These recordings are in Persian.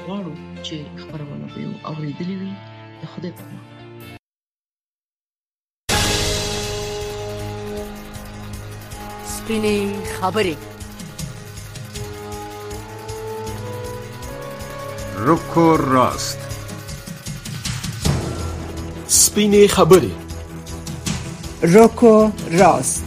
غواړو چې خبرونه به یو اورېدلې وي د خدای په امان. سپینې خبرې رک و راست. سپینې خبرې رک و راست.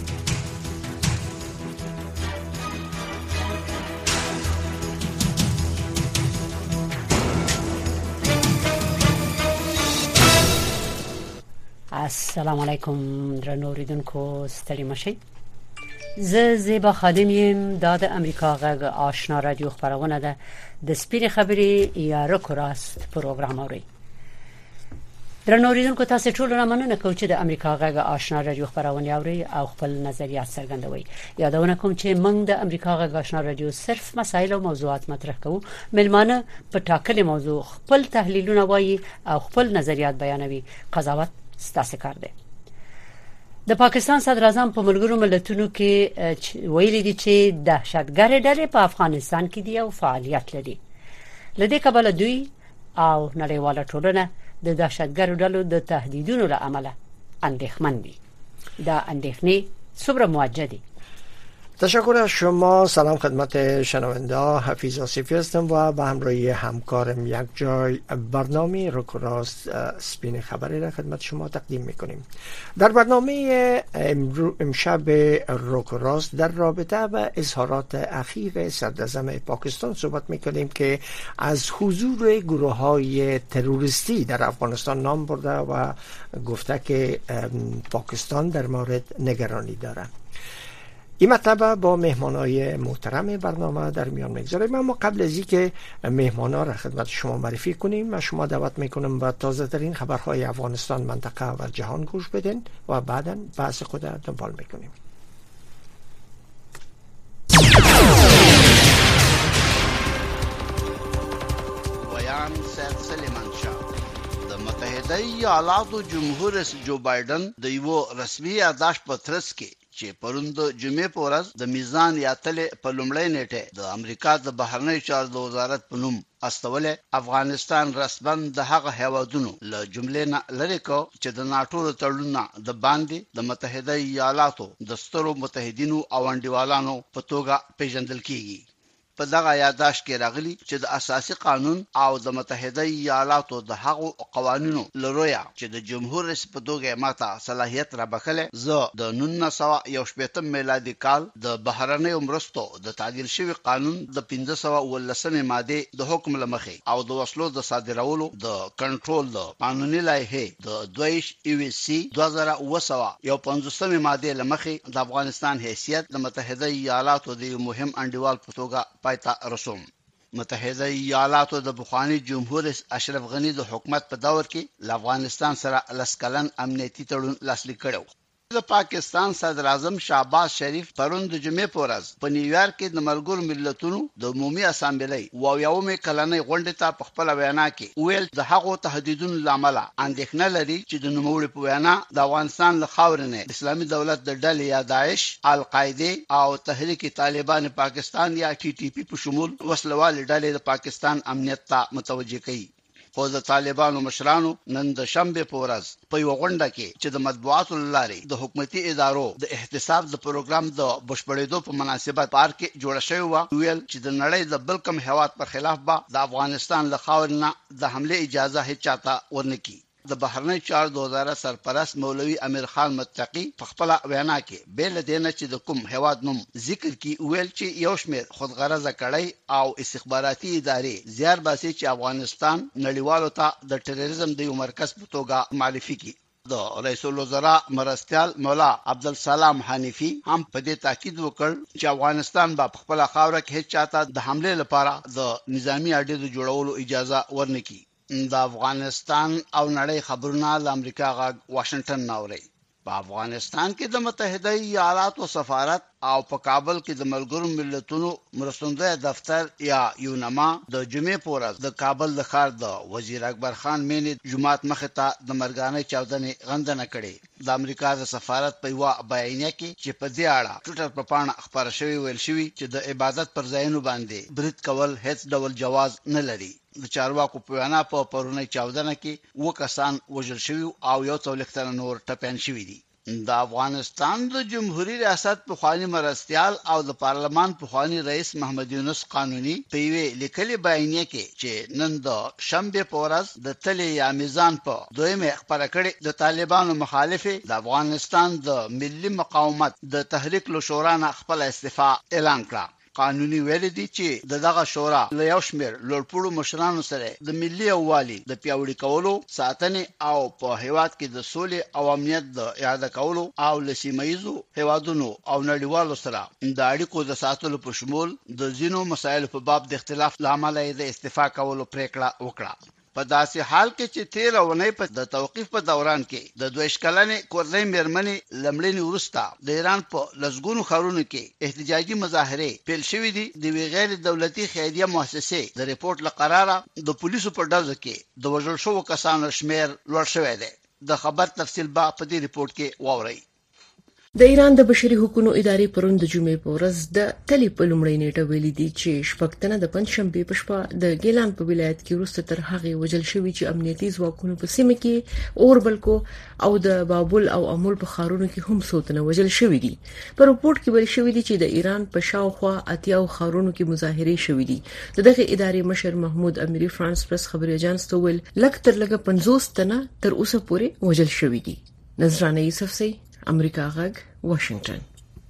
السلام علیکم درنو اوریدونکو، ستړي مشئ. زه زیبا خادم یم. دا د امریکا غږ آشنا رادیو خبرونه ده. د سپینې خبرې یا رک و راست پروګرام اوري. درنو اوریدونکو، تاسو ټول نه مننه کوم چې د امریکا غږ آشنا رادیو خبرونه اوري او خپل نظریات څرګندوي. یادونه کوم چې موږ د امریکا غږ آشنا رادیو صرف مسایل او موضوعات مطرح کوو. ملمانه په ټاکلې موضوع خپل تحلیلونه وایي او خپل نظریات بیانوي. قضاوت ستاسو کار دی. د پاکستان صدر اعظم په ملګرو ملتونو کې ویلي دي چې دهشتګرد ډلې په افغانستان کې دي او فعالیت لري. لدې کبل دوی او نړیواله ټولنه د دهشتګرد ډلو د تهدیدونو له امله اندېښمن دي. دا اندېښنې څومره موجه دي؟ تشکر از شما. سلام خدمت شنونده ها، حفیظ آصفی هستم و به همراهی همکارم یک جای برنامه رک و راست سپین خبری را خدمت شما تقدیم میکنیم. در برنامه امشب رک و راست در رابطه با اظهارات اخیر صدر اعظم پاکستان صحبت میکنیم که از حضور گروه های تروریستی در افغانستان نام برده و گفته که پاکستان در مورد نگرانی داره. این مطلب با مهمانای محترم برنامه در میان میگذاریم، اما قبل از اینکه مهمانا را خدمت شما معرفی کنیم و شما دعوت میکنم با تازه ترین خبرهای افغانستان، منطقه و جهان گوش بدین و بعدا بحث خود را دنبال میکنیم. ویان سید سلیمان شاه د متحده ایالاتو جمهور رئیس جو بایدن د یو رسمي یادداشت په ترڅ کې چې پرون د جمعې په ورځ د میزان یاتلې په لومړۍ نیټه د امریکا د بهرنیو چارو وزارت په نوم استوله افغانستان رسماً د هغه هیوادونو له جملې نه لري کو چې د ناټو تړونونه د باندې د متحده ایالاتو د سترو متحدینو او انډیوالانو په توګه پیژندل کیږي. په دغه یادداشت کې راغلي چې د اساسي قانون او د متحده ایالاتو د هغو قوانینو لرویا چې د جمهور رئیس په توګه ماته صلاحیت را بخله زه د 1918 میلادي کال د بهرنیو مرستو د تعدیل شوی قانون د 1513 ماده د حکم لمخې او د وسلو د صادرولو د کنټرول د قانوني لایحه د 22 ای سی 2015 ماده لمخې د افغانستان حیثیت د متحده ایالاتو د مهم انډیوال په توګه پایتا رسوم. متحده ایالاتو د بخوانی جمهور رئیس اشرف غنی د حکومت په دور کې له افغانستان سره لسکلن امنیتي تړون لاسلیک کړو. د پاکستان صدر اعظم شهباز شریف پرون د جمعې په ورځ په نیویارک کې د ملګرو ملتونو د عمومي اسامبلې یومې کلنۍ غونډې ته په خپل وینا کې ویل د هغو تهدیدونو لامل اندېښنه لري چې د نوموړي په وینا د افغانستان له خاورې نه اسلامي دولت د ډلې یا داعش، القاعده او تحریک طالبان پاکستان یا ټي ټي پی په شمول وسلوال ډلې د پاکستان امنیت ته متوجه کوي. خو د طالبانو مشرانو نن د شنبه په ورځ په یو غونډه کې چې د مطبوعاتو لارې د حکومتي ادارو د احتساب د پروګرام د بشپړېدو په مناسبت پارک کې جوړ شوی و ویل چې د نړۍ د بل کم هیواد پر خلاف به د افغانستان له خاورې نه د حمله اجازه هیڅ چاته ورنکړي. د بهرنی چارو د وزارت سرپرست مولوی امیر خان متقی په خپل وینا کې بیل دینه چې د کوم هواد نوم ذکر کی ویل چې یو شمېر خودغرضه کړی او استخباراتي ادارې زیار باسي چې افغانستان نړیوالو ته د ټیرریزم د یو مرکز په توګه معرفي کړي. د رئیس الوزرا مرستیال مولا عبدالسلام حنیفی هم په دې تاکید وکړ چې افغانستان به خپل خاوره کې هیڅ چاته د حمله لپاره د نظامی اډې د جوړولو اجازه ورنکړي. د افغانستان او نړۍ خبرونه د امریکا غږ واشنگټن ناوړي. په افغانستان کې د متحده ایالاتو سفارت او په کابل کې د ملګرو ملتونو مرستندوی دفتر یا یونما د جمعې په ورځ د کابل د ښار د وزیر اکبر خان مینی جمعات مخه ته د مرګانې چاودنې غندنه کړې. د امریکا د سفارت په یو بیانیه کې چې په دې اړه ټوټر په پاڼه خبر شوی ویل شوی چې د عبادت پر ځایونو باندې برید کول هیڅ ډول جواز نه لري. د چارواکو په وینا په پرونی چاودنه کې و کسان وژل شوی او یو څو لختر نور ټپيان شوی دي. د افغانستان د جمهوریت ریاست په خواني مرستيال او د پارلمان په خواني رئیس محمد یونس قانوني په وی لیکلي بیانیه کې چې نن د شنبه په ورځ د تلې یا میزان په دویمه خبره کړې د طالبانو مخالفه د افغانستان د ملي مقاومت د تحریک له شورا نه خپل استعفا اعلان کړ. قانوني ویل دي چې دغه شورا له یو شمېر لوړپوړو مشرانو سره د ملي یووالي د پیاوړي کولو ساتنې او په هیواد کې د سولې او امنیت د اعاده کولو او لسیمایزو هیوادونو او نړیوالو سره د اړیکو د ساتلو په شمول د ځینو مسایلو په باب د اختلاف لامل د استعفا کولو پریکړه وکړه. په داسې حال کې چې 13 ونې په د توقيف په دوران کې د 2 کلنې کورنۍ مېرمنې لمړنی ورسته د ایران په لسګونو خارونو کې احتجاجي مظاهره پیل شوې دي. د غیر دولتي خیریه مؤسسه د ریپورت لقراره د پولیسو په ډزو کې د وژل شوو کسانو شمیر لوړ شوی دی. د خبر تفصیل به په دې ریپورت کې واورئ. د ایران د بشري حقوقو ادارې پرون د جمعې په ورځ د تلې په لومړۍ نیټه ویلي دي چې شپږتنه د پنځشنبه په شپه د ګیلان په ولایت کې وروسته تر هغه وجل شوی چې امنیتي ځواکونو په سیمه کې اوربلکو او د بابل او امول په خارونو کې هم څوتنه وجل شوی دي. په رپورت کې ویل شوی دی چې د ایران په شاوخوا اتیاو خارونو کې مظاهره شوې دي. دغه ادارې مشر محمود اميري فرانس پرس خبري اژانس ته ویل لکه تر لګه 50 تنه تر اوسه پورې وجل شوی دي. نظرانه یوسف سي امریکا غږ واشنگټن.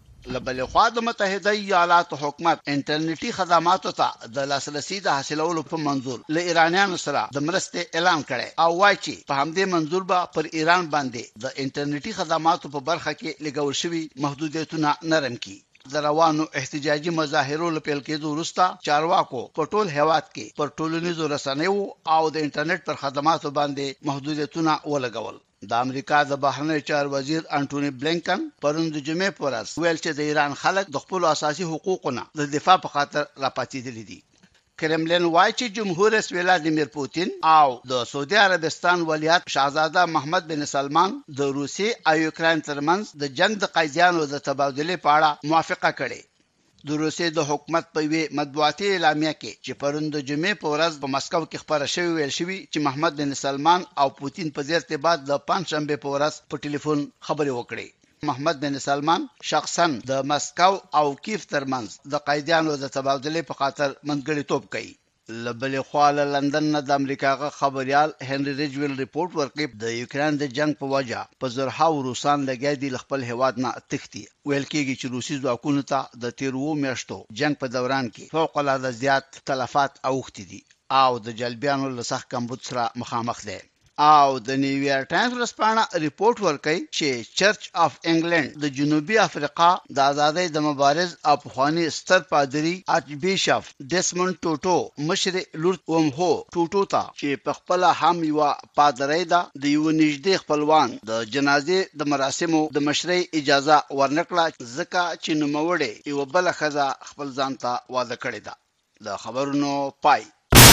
لبل خوا د متحده ایالاتو حکومت انټرنیټي خدماتو ته د لاسرسي د حاصلولو په منظور له ایرانیانو سره د مرستې اعلان کړي او وایي چې په همدې منظور به پر ایران باندې د انټرنیټي خدماتو په برخه کې لګول شوی محدودیتونه نرم کړي. د روانو احتجاجي مظاهرو له پیل کېدو وروسته چارواکو په ټول هیواد کې پر ټولنیزو رسنیو او د انټرنیټ پر خدماتو باندې محدودیتونه ولګول. د امریکا د بهرنی چارو وزیر انټونی بلینکن پرون د جمعې په ورځ ویل چې د ایران خلک د خپل اساسي حقوقونو د دفاع په خاطر راپاتېدلي دي. کرملین وایي چې جمهور رئیس ولادیمیر پوتین او د سعودي عربستان ولیعهد شاهزاده محمد بن سلمان د روسي او یوکرين ترمنځ د جنگ د قیدیانو د تبادله په اړه موافقه کړې. د روسي د حکومت په وی مطبوعاتي اعلامیه کې چې پرون د جمعې په ورځ په مسکو کې خبره شوې ویل شوې چې محمد بن سلمان او پوتین په ارتباط د پنځشنبه په ورځ په ټلیفون خبرې وکړې. محمد بن سلمان شخصا د مسکو او کیف ترمنځ د قیدیانو د تبادله په خاطر منځګړیتوب کوي. لبل خواله لندن نه د امریکا غ خبريال هنري ریجویل ریپورت ورکړي د یوکرين د جنگ په وجه په زرهاو روسان لګیا دي خپل هواد نه تختی. ویل کېږي چې روسي ځواکونو ته د 13 میاشتو جنگ په دوران کې فوق العاده زیات تلفات اوختي دي او د جلبیانو له سخت کمبود سره مخامخ دي. او د نیویارک ټایمز ورسپانه ریپورت ورکړي چې چرچ اف انګلند د جنوبي افریقا د ازادۍ د مبارز او پخوانی ستر پادری آرچ بیشپ ډیسموند ټوټو مشر لورد اومهو ټوټو ته چې په خپل هم یو پادری ده د یو نږدې خپلوان د جنازې د مراسمو د مشرۍ اجازه ورنکړه ځکه چې نوموړی یو بل خزه خپل ځان ته واده کړی ده. د خبرونو پای.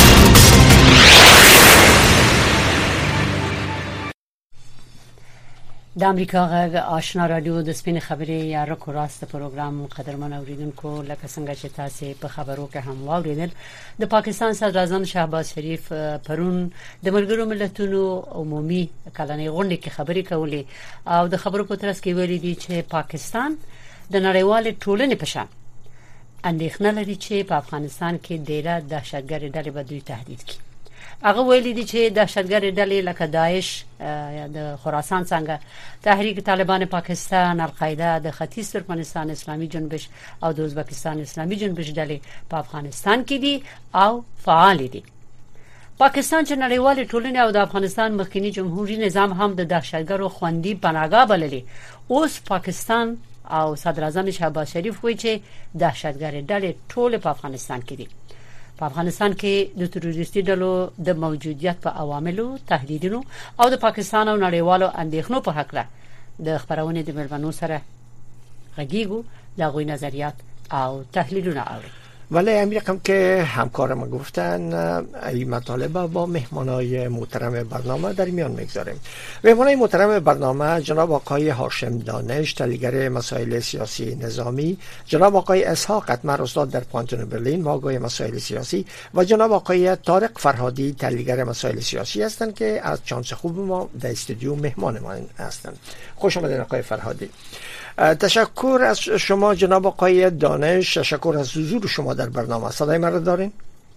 د امریکا غږ آشنا رادیو د سپین خبرې یا رکو راست پروګرام قدرمن اوریدونکو لکه څنګه چې تاسو په خبرو کې هم واوریدل د پاکستان صدر اعظم شهباز شریف پرون د ملګرو ملتونو عمومي کلنۍ غونډه کې خبرې کولې او د خبرو په ترڅ کې ویلي دي چې پاکستان د نړیوال ټولنې په شان اندېښنه لري چې په افغانستان کې ډېره دهشتګردي ډلې به دوی تهدید کړي. هغه ویلي دي چې دهشتګردي ډلې لکه داعش د خراسان څنګه تحریک طالبان پاکستان القاعده د ختیځ ترکمنستان اسلامي جنبش او د ازبکستان اسلامي جنبش ډلې په افغانستان کې دي او فعال دي. پاکستان چې نړیوال ټولنې او د افغانستان مخکنی جمهوریت نظام هم د دهشتګرو خوندي پناهګاه بللي. اوس پاکستان او صدر اعظم شهباز شریف وایي چې دهشتګردي ډلې ټول په افغانستان کې دي. په افغانستان کې د تروریستي ډلو د موجودیت په عواملو تهدیدونو او د پاکستان او نړیوالو اندېښنو په حق له د خبرونې د ملمنو سره غږیږو دغوی نظریات او تحلیلونه اوري. ولی امیر هم که همکارم گفتن این مطالب با مهمانای محترم برنامه در میان میگذاریم. مهمانای محترم برنامه جناب آقای هاشم دانش، تحلیلگر مسائل سیاسی نظامی، جناب آقای اسحاق اتمر، استاد در پانتون برلین و آقای مسائل سیاسی، و جناب آقای طارق فرهادی، تحلیلگر مسائل سیاسی هستند که از چانس خوب ما در استودیو مهمان ما هستند. خوش آمدید آقای فرهادی. تشکر از شما جناب آقای دانش، تشکر از حضور شما در برنامه. صدای من را دارین؟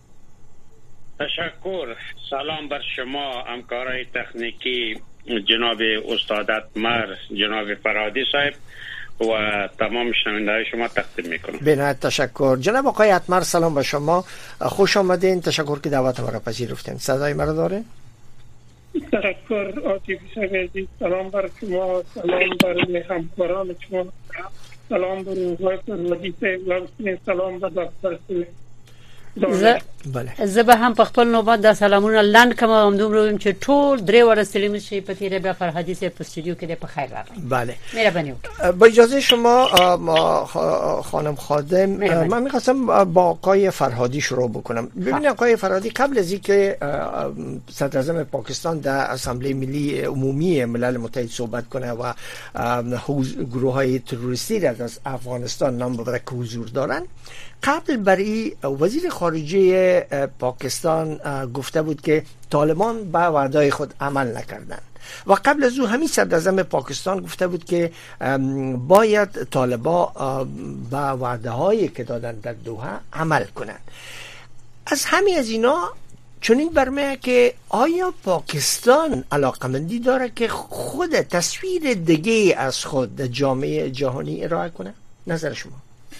تشکر. سلام بر شما همکارای تکنیکی جناب استاد اتمر، جناب فرهادی صاحب و تمام شنونده‌های شما تقدیم میکنم. بنهایت تشکر. جناب آقای اتمر سلام به شما، خوش آمدین، تشکر که دعوت ما را پذیرفتین. صدای من را دارین؟ تشکر عاطفی صاحب عزیز. سلام بر شما، سلام بر همکاران شما، سلام بر آقای فرهادی صاحب و سلام بر دکتر زه به هم په خپل نوبت د سلامونه لاند کوم هم دومره چې ټول درې ورستلیم شي په تیره به فرهادی صاحب په استودیو کې په خیر راغلی. بله مهرباني با اجازه شما خانم خادم، من می‌خواستم با آقای فرهادی شروع بکنم. ببینید آقای فرهادی، قبل از اینکه صدر اعظم پاکستان در اسامبله ملی عمومی ملل متحد صحبت کنه و گروه‌های تروریستی را از افغانستان نام ببره که حضور دارن، قبل برای وزیر خارجه پاکستان گفته بود که طالبان به وعده خود عمل نکردند و قبل از او همین صدر اعظم پاکستان گفته بود که باید طالبان به وعده هایی که دادن در دوحه عمل کنند. از همین از اینا چنین برمیه که آیا پاکستان علاقمندی داره که خود تصویر دیگه از خود در جامعه جهانی ارائه کنه؟ نظر شما؟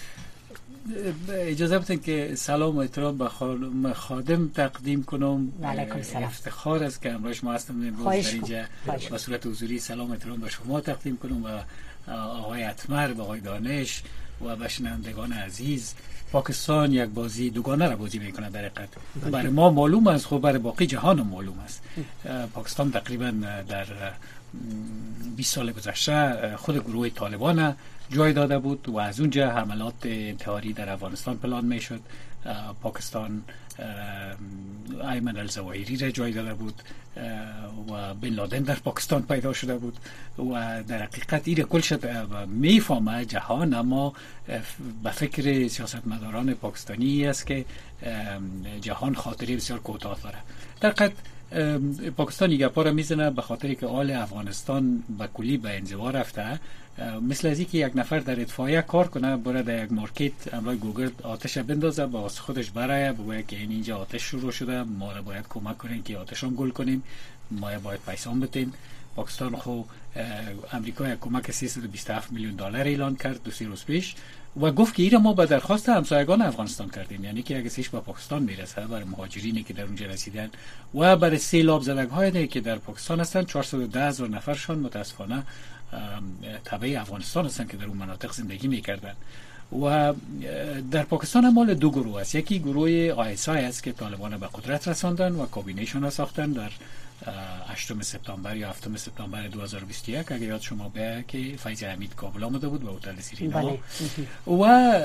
اجازه بدین که سلام و احترام به خادم تقدیم کنم. علیکم سلام. افتخار است که امروز ما هستم امروز در اینجا به صورت حضوری سلام و احترام به شما تقدیم کنم و آقای اتمر و آقای دانش و به شنوندگان عزیز. پاکستان یک بازی دوگانه را بازی میکنه در حقیقت. برای ما معلوم است، خب برای باقی جهان هم معلوم است. پاکستان تقریبا در 20 سال گذشته خود گروه طالبان جای داده بود و از اونجا حملات انتحاری در افغانستان پلان میشد. پاکستان ایمن الظواهری را جای داده بود و بن لادن در پاکستان پیدا شده بود و در حقیقت این کل شد میفهمه جهان، اما به فکر سیاستمداران پاکستانی است که جهان خاطری بسیار کوتاه داره. در حقیقت پاکستان یک پا را میزنه به خاطری که آل افغانستان به کلی به انزوا رفته، مثل از اینکه یک نفر در اطفایه کار کنه بره در یک مارکت امروز گوگل آتش بندازه با خودش برای بگه که اینجا آتش شروع شده، ما را باید کمک کنیم که آتش هم گل کنیم، ما باید پیسان بتیم. پاکستان خو امریکا یک کمک 327 میلیون دلار اعلان کرد 2 روز پیش و گفت که این ما به درخواست همسایگان افغانستان کردیم، یعنی که اگه سیش به پاکستان میرسه برای مهاجرینی که در اونجا رسیدن و برای سیلاب زدگ‌هایی که در پاکستان هستن. 410,000 نفرشون متاسفانه تبع افغانستان هستن که در اون مناطق زندگی میکردن و در پاکستان هم مال دو گروه است. یکی گروه آیسای است که طالبان به قدرت رساندن و کابینه‌شون را ساختن در 8 سپتامبر یا 7 سپتامبر 2021 اگه یاد شما به که فیض حمید کابل آمده بود و هتل سیرینا و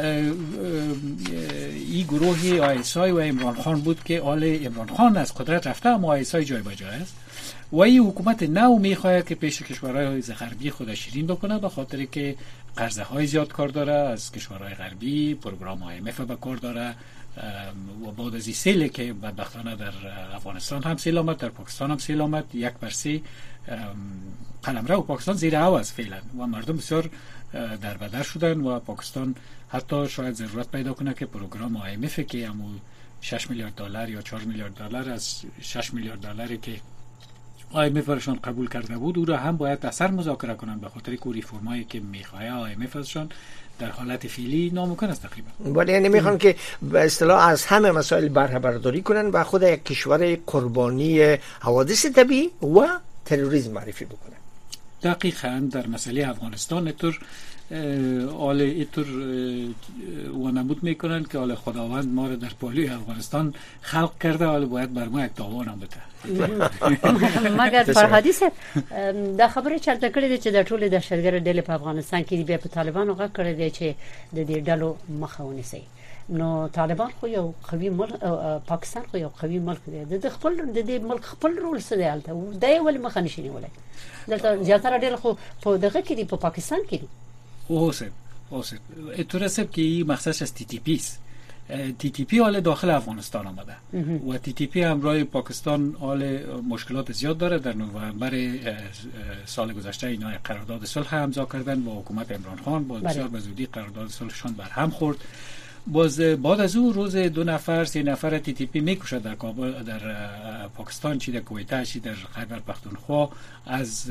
این گروه آیسای و عمران خان بود که آل عمران خان از قدرت رفته اما آیسای جای به جای است و این حکومت نو میخواهد که پیش کشورهای غربی خودش شیرین بکنه به خاطر که قرضه های زیاد کار داره از کشورهای غربی، پروگرام IMF به کار داره و بعد از این سیلی که بدبختانه در افغانستان هم سیل آمد، در پاکستان هم سیل آمد، 1/3 قلمرو پاکستان زیر هوا است فعلا و مردم بسیار در بدر شدن و پاکستان حتی شاید ضرورت پیدا کنه که پروگرام IMF که همو 6 میلیارد دلار یا 4 میلیارد دلار از 6 میلیارد دلاری که IMF ازشان قبول کرده بود او را هم باید اثر مذاکره کنن به خاطر که ریفرمایی که میخواه IMF ازشان در حالت فعلی ناممکن است تقریبا. ولی یعنی میخوان که به اصطلاح از همه مسائل بهره برداری کنن و خود یک کشور قربانی حوادث طبیعی و تروریسم معرفی بکنن. دقیقاً در مسئله افغانستان طور حال اینطور وانمود میکنن که حال خداوند ما رو در پهلوی افغانستان خلق کرده، حال باید بر ما یک تاوان هم بده. مگر فرهادی صاحب دا خبره چرته کړې دي چې د ټولو دهشتګر ډلې په افغانستان کې بیا په طالبانو غږ کړی دی چې د دې ډلو مخه ونیسي. نو طالبان خو یو قوي ملک، پاکستان خو یو قوي ملک دی، د خپل د دې ملک خپل رول څه دی هلته، دا ولې مخه نشي نیولای؟ دلته زیاتره ډېر خو په دغه کې دی، په پاکستان کې دی. اوسه اینطور است که این مقصدش از TTP است. TTP حال داخل افغانستان آمده و TTP همراه پاکستان حال مشکلات زیاد داره. در نوامبر سال گذشته اینا قرارداد صلح امضا کردن با حکومت عمران خان، با بسیار به زودی قرارداد صلحشان بر هم خورد. باز بعد از او روز 2 نفر 3 نفر TTP میکشد در کابل، در پاکستان، چی در کویته، چی در خیبر پختونخوا، از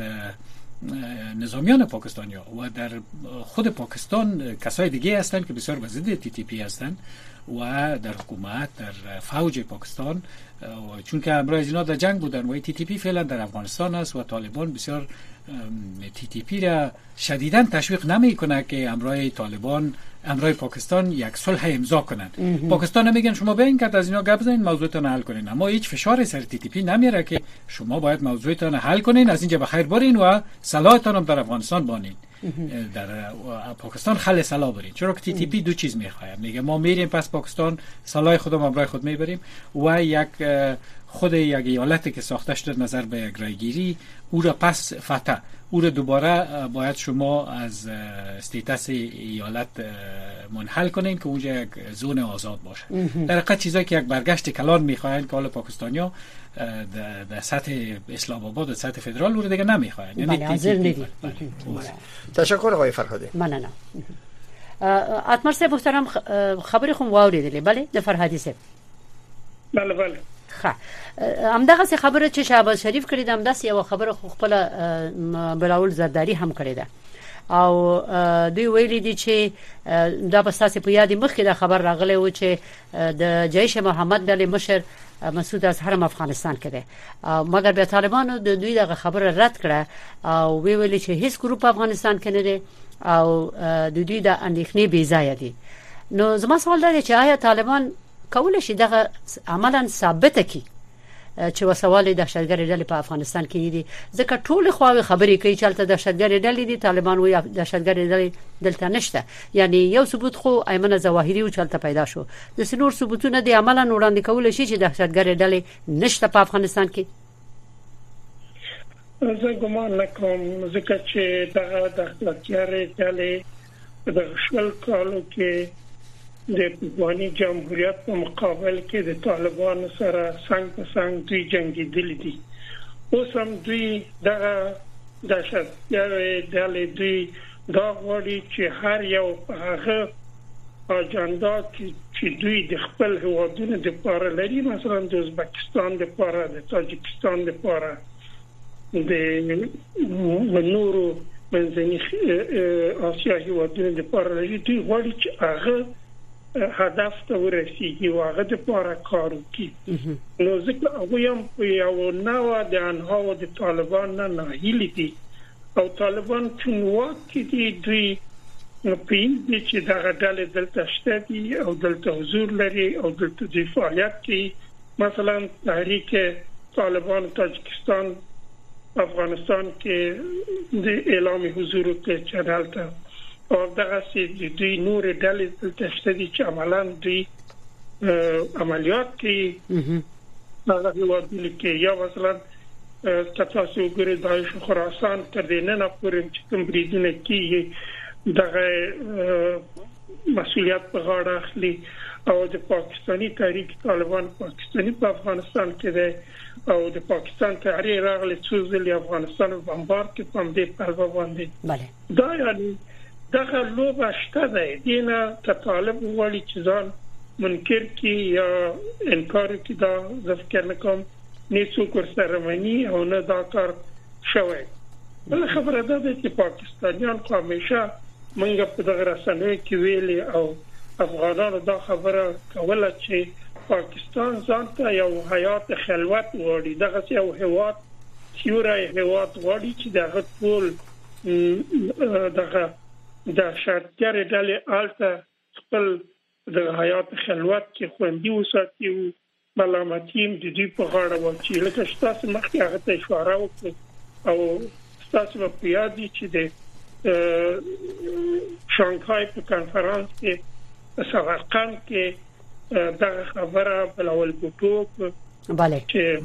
نظامیان پاکستانی ها و در خود پاکستان کسای دیگه هستند که بسیار به ضد TTP هستند و در حکومت، در فوج پاکستان، چون که همراه از اینا در جنگ بودن و TTP فعلا در افغانستان است و طالبان بسیار TTP را شدیداً تشویق نمی کنه که همراه طالبان، همراه پاکستان یک صلح امضا کنند. پاکستان میگن شما بیاین که از اینا گپ بزنین، موضوعتون حل کنین، اما هیچ فشاری سر TTP نمیاره که شما باید موضوعتون حل کنین، از اینجا بخیر برین و صلاحتون هم در افغانستان بانین، در پاکستان خل صلاح برین. چرا که TTP دو چیز میخواد، میگه ما میریم پس پاکستان صلاح خودمون همراه خود میبریم و یک خود یک ایالتی که ساخته شده نظر به یک رایگیری، او را پس فتح، او را دوباره باید شما از استیتس ایالت منحل کنین که اونجا یک زون آزاد باشه. در حقیقت چیزایی که یک برگشت کلان میخواین که حالا پاکستانیا در سطح اسلام آباد و سطح فدرال رو دیگه نمیخواین. یعنی حاضر ندید. تشکر آقای فرهادی. مننه. اتمر صاحب محترم، خبری خو واوریدلې؟ بله د فرهادي صاحب. بله همدغه څه خبره چې شهباز شریف کړی د همداسې یو خبره خو خپل بلاول زرداری هم کړی ده او دوی ویلي دي چې دا په اساس په یادې مخکې دا خبر راغلی و چې د جیش محمد ډلې مشر مسعود اظهر افغانستان کې ده، مګر بیا طالبانو د دوی دغه خبره رد کړه او ویلي چې هیڅ ګروپ افغانستان کې نه دی او د دوی د اندېښنې بې ځایه دي. نو زما سوال دا دی چې آیا طالبان کولای شي دغه عملاً ثابته کړي چې وسوالې دهشتګرې ډلې په افغانستان کې دي؟ ځکه ټول خواوې خبرې کوي چې هلته دهشتګرې ډلې دي، طالبان وایي دهشتګرې ډلې دلته نشته. یعنی یو ثبوت خو ایمن ظواهري و چې هلته پیدا شو، د نور ثبوتونه دي عملاً وړاندې کولای شي چې دهشتګرې ډلې نشته په افغانستان کې؟ زه ګمان نه کوم، ځکه چې دغه دهشتګرې ډلې د شل کالو کې د افغاني جمهوریت په مقابل کې د طالبانو سره څنګ په څنګ دوی جنگیدلي دي. اوس هم دوی دغه دهشتګرې ډلې دوی دا غواړي چې هر یو هغه اجنډا چې دوی د خپل هیوادونو لپاره لري، مثلا د ازبکستان لپاره، د تاجکستان لپاره، د نورو منځني آسیا هیوادونو لپاره لري، دوی غواړي چې هغه هدف ته ورسیږي او هغه د پاره کار وکړي. نو ځکه هغه هم یو نوع د انهاو د طالبان نه ناهیلي دي او طالبان چون واکې دي دوی پیږي چې دغه ډلې دلته شته دي او دلته حضور لري او دلته د فعالیت کوي. مثلا تحریک طالبان تاجکستان افغانستان کې د اعلام حضور کې چرالته او دغه سي دوی نور ډلې دلته شته دي چې عملاً دوی عملیات کوي. هغه هیوادونه کې یا مثلا تاسو وګورئ د خراسان تر دې نه پورې چې کوم بریدونه کوي دغه مسؤلیت په غاړه اخلي او د پاکستانی تحریک طالبان پاکستانی په افغانستان کې ده او د پاکستان تحریک راغلی څو ځلې افغانستان بمبار کې پم دې پروا باندې. بله دا یعنی دغه لوبه شته ده، دینه که طالب وړي چې ځان منکر کی یا انکار کی دا ذکر نکوم نه څوک سره مني او نه دا کار شوی. بل خبره ده چې پاکستانیان همیشه منګه په دغه رسنیو کې ویلي او افغانانو دا خبره کوله چې پاکستان ځان ته یو حیات خلوت وړي، دغه یو هیواد سیوره هیواد وړي چې دغه ټول دغه د شرطګر ډلې آلته خپل د حیات خلوت کې خوندي وساتي او ملامتیم د دې په غاړه واچي. لکه تاسو مخکې هغه ته اشاره وکړه او تاسو په یاد دي چې د شانګهای په کنفرانس کې په سمرقند کې دا خبره بلول بوټو بله چې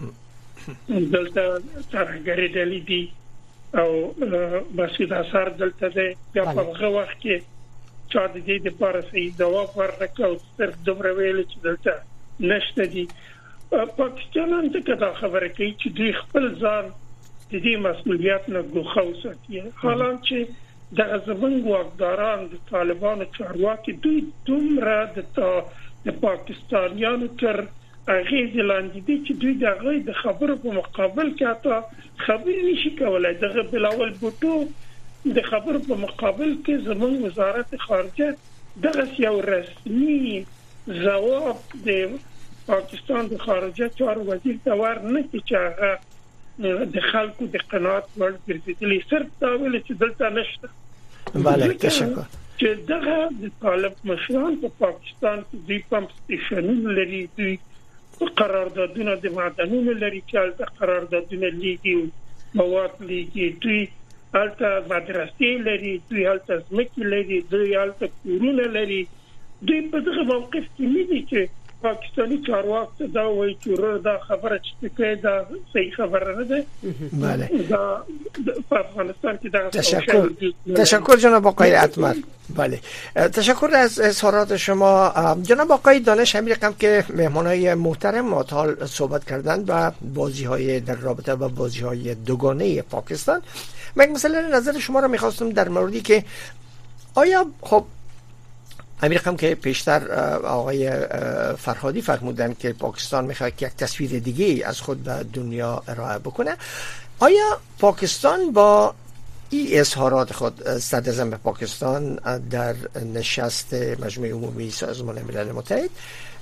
دلته ترګری دلی دي او مسعود اثر دلته ده بیا په هغه وخت کې چا د دې لپاره صحیح ځواب ورکړ او صرف دومره ویل چې دلته نشته دي. پاکستان ته دا خبره کوي چې دوی خپل ځان د دې مسؤلیت نه ګوښه وساتي، حالانکه د زمونږ واکداران د طالبانو چارواکي دوی دومره د پاکستانیانو تر اغیز لاندې دي چې دوی د خبرو په مقابل کې حتی خبرې نشي کولای. دغه بلاول بوټو د خبرو په مقابل کې زمونږ وزارت خارجه دغه یو رسمي ځواب د پاکستان د خارجه چارو وزیر ته ورنه چې هغه د خلکو د قناعت وړ ګرځېدلی، صرف دا ویل چې دلته نشته. بله تشکر. چې دغه د طالب مشران په پاکستان کې دوی پمپ سټیشنونه لري، دوی قراردادونه د معدنونو لري چې هلته قراردادونه لیږي مواد لیږي، دوی هلته مدرسې لري، دوی هلته ځمکې لري، دوی هلته کورونه لري. دوی په دغه موقف کې نه دي چې پاکستانی چارواکي دا وایي چې دا خبره چې کوي دا صحیح خبره نه ده. بله دا په افغانستان کې دا تشکر جناب آقای اتمر. بله تشکر از اظهارات شما. جناب آقای دانش امیرقم که مهمانای محترم ما تا حال صحبت کردند و بازی‌های در رابطه با بازی‌های دوگانه پاکستان، من مثلا نظر شما را می‌خواستم در موردی که آیا خب امیرقم که پیشتر آقای فرهادی فرمودن که پاکستان میخواد که یک تصویر دیگه از خود به دنیا ارائه بکنه، آیا پاکستان با این اظهارات خود صدراعظم پاکستان در نشست مجمع عمومی سازمان ملل متحد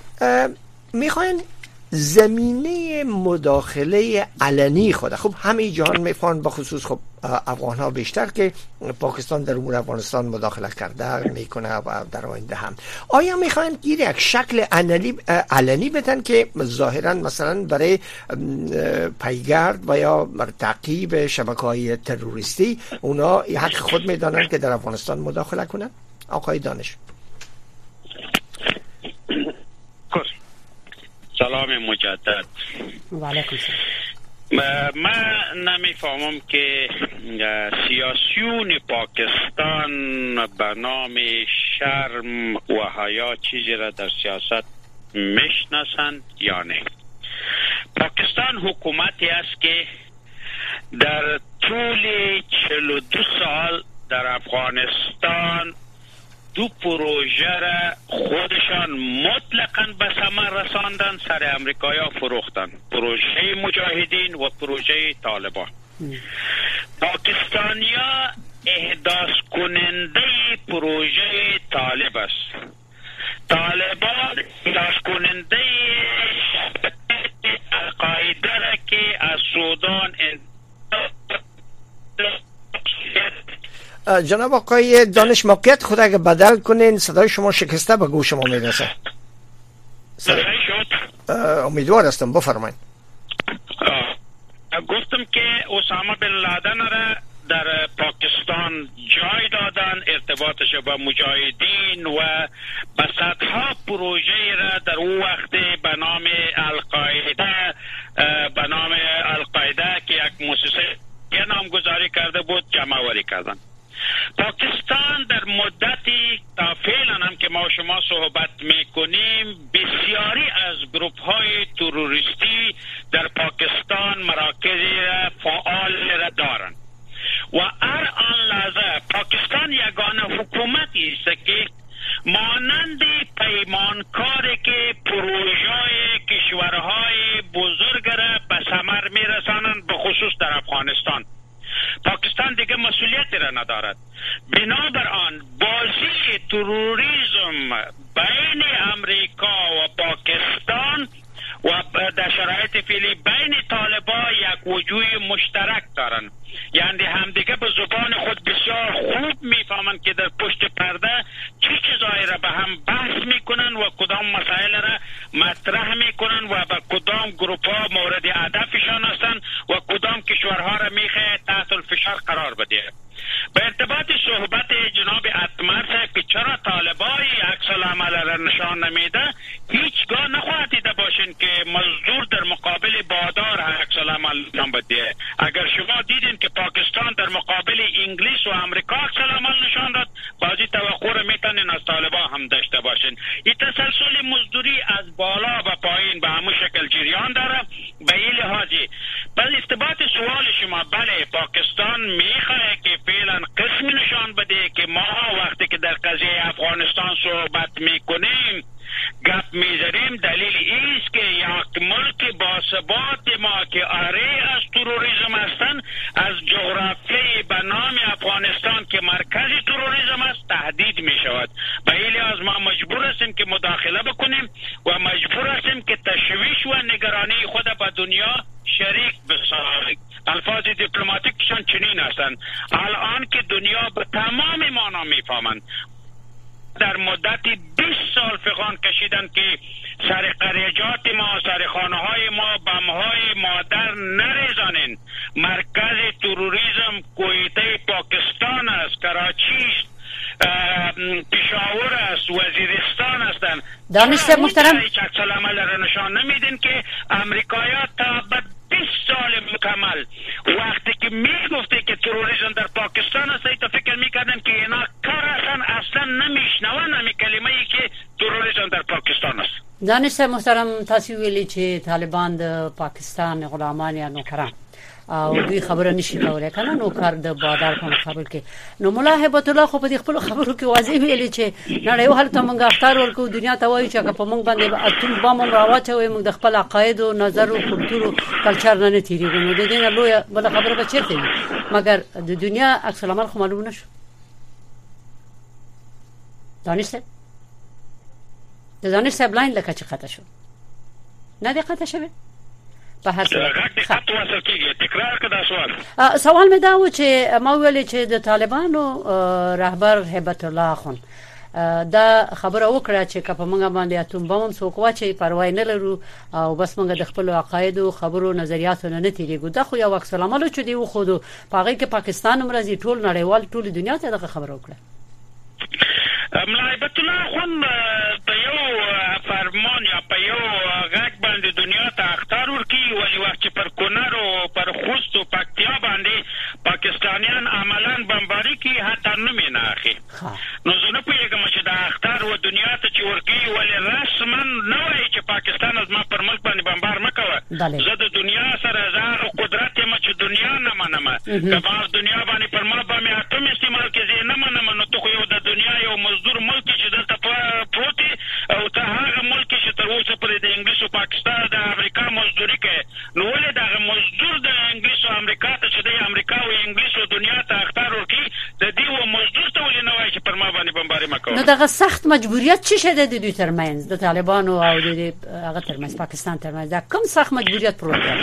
میخواین زمینه مداخله علنی خود، خب همه جهان میخوان با خصوص خب افغان ها بیشتر که پاکستان در امور افغانستان مداخله کرده میکنه و در آینده هم، آیا میخواین گیر یک شکل علنی بدن که ظاهرا مثلا برای پیگرد و یا برای تعقیب شبکه‌های تروریستی اونا حق خود میدانن که در افغانستان مداخله کنن؟ آقای دانش. سلام مجدد. وعلیکم سلام. من نمیفهمم که سیاسیون پاکستان به نام شرم و حیا چیزی را در سیاست میشناسند یا نه. پاکستان حکومتی است که در طول 42 سال در افغانستان دو پروژه را خودشان مطلقاً به ثمر رساندن، سر امریکایا فروختن، پروژه مجاهدین و پروژه طالبان. پاکستانیا احداث کننده پروژه طالب است، طالبان احداث کننده القاعده را که از سودان جناب آقای دانش موقعیت خود اگه بدل کنین، صدای شما شکسته به گوش ما میرسه. امیدوار هستم، بفرمایید. گفتم که اسامه بن لادن را در پاکستان جای دادن، ارتباطش با مجاهدین و به صدها پروژه را در اون وقت به نام القاعده که یک مؤسسه نامگذاری کرده بود جمع آوری کردن. پاکستان در مدتی تا فعلا هم که ما شما صحبت میکنیم بسیاری از گروپ های تروریستی در پاکستان مراکز فعال را دارند و هر آن لحظه پاکستان یگانه حکومتی است که مانند پیمانکاری که پروژه کشورهای بزرگ را به ثمر میرسانند، به خصوص در افغانستان. پاکستان دیگه مسئولیتی را ندارد. بنابراین بازی تروریسم بین امریکا و پاکستان و در شرایط فعلی بین طالبان یک وجوه مشترک دارن، یعنی همدیگه به زبان خود بسیار خوب میفهمند که در پشت پرده چه چیزایی را به هم بحث میکنن و کدام مسائل را مطرح میکنن و به کدام گروپ ها مورد هدفشان هستند و کدام کشورها را میخواه تحت الفشار قرار بده. به ارتباط صحبت جناب اتمر صاحب که چرا طالبان عکس العمل را نشان نمیده، هیچگاه نخواهد دیده باشین که مزدور در مقابل بادار عکس العمل نشان بده. اگر شما دیدین که پاکستان در مقابل انگلیس و امریکا عکس العمل نشان داد، بازی توقع را میتونین از طالبان هم داشته باشین. این تسلسل مزدوری از بالا و پایین به همون شکل جریان داره. به این لحاظی بل ارتباط سوال شما، بله پاکستان میخواه که فعلا قسمی نشان بده که ما وقتی که در قضیه افغانستان صحبت میکنیم گپ میزنیم، دلیل ایست که یک ملک باثبات ما که آره از تروریسم هستن از جغرافیای به نام افغانستان که مرکز تروریسم است تهدید میشود. به این لحاظ ما مجبور هستیم که مداخله بکنیم و مجبور هستیم که تشویش و نگرانی خود به دنیا شریک بسازیم. الفاظ دیپلماتیکشان چنین هستند. الان که دنیا به تمام مانا میفهمند، در مدتی 20 سال فغان کشیدن که سر قریجات ما، سر خانه های ما بمهای مادر نریزانین. مرکز تروریسم کویته پاکستان است، کراچی است، پشاور است، وزیرستان هستند. دانش محترم عکس العمل را نشان نمیدین که امریکایی‌ها تا 20 سال مکمل وقتی که میگفته که تروریسم در پاکستان است، تا فکر میکردن که اینا کار اصلا نمیشنون همی کلمه ای که تروریسم در پاکستان است. دانش محترم تاسو ویلي چې طالبان د پاکستان غلامان یا نوکران او دوی خبره نشي کولای کنه نوکر د بادار په مقابل کې. نو مولا هیبت الله خو په خپل خبرو کې واضح ویلي چې نړیوال ته موږ اختار ورکو، دنیا ته وایي چې په موږ باندې اتم بم راوچوي، موږ د خپل عقاید او نظر او کلتور او کلچر نه تیریږو. نو د دې نه لوی بل خبره به چیرته وي، مګر د دنیا عکس العمل خو معلوم نشو. دانش صاحب لاین لکه چې قطع شو، نه دی قطع شوی په هر سوال مې دا و چې ما ویل چې د طالبانو رهبر هیبت الله خان دا خبره وکړه چې کله موږ باندې اتم بم څوک واچي پروا نه لرو او بس موږ د خپل عقاید او خبرو نظریاتو نه تیریږو. دا خو یو عکس العمل چې دی خو د پاغي کې پاکستان مرزي ټول نړیوال ټول دنیا ته دغه خبره وکړه. ملایبت الله خون په یو فرمان یا په یو غږ باندې دنیا ته اختار ورکی، ولی وخت چې پر کونر او پر خوست او پکتیا باندې پاکستانیان عملاً بمباری کی حتی نمی ناخی. نو زه نه پوهیږم چې دا اختار و دنیا ته چې ورکی ولی رسما نه وایي چې پاکستان از ما پر ملک باندې بمبار مکوه. زه د دنیا سره زه قدرت یم چې دنیا نه منم، که بار دنیا باندې پر ما باندې اتم استعمال کې زه نه منم، نو ته خو یو د دنیا یو مزدور ملک چې دلته پروت او ته هغه ملک چې تر اوسه پرې د انګلیس او پاکستان د امریکا مزدوري کوي. نو ولې دغه مزدور د انګلیس او امریکا ته چې د امریکا او انګلیس او دنیا ته اختار ورکړي، د دې و مزدور ته ولې نه وایي چې پر ما باندې بمباري مه کوه؟ نو دغه سخت مجبوریت څه شته د دوی ترمنځ، د طالبانو او د هغه ترمنځ، پاکستان ترمنځ دا کوم سخت مجبوریت پروت دی؟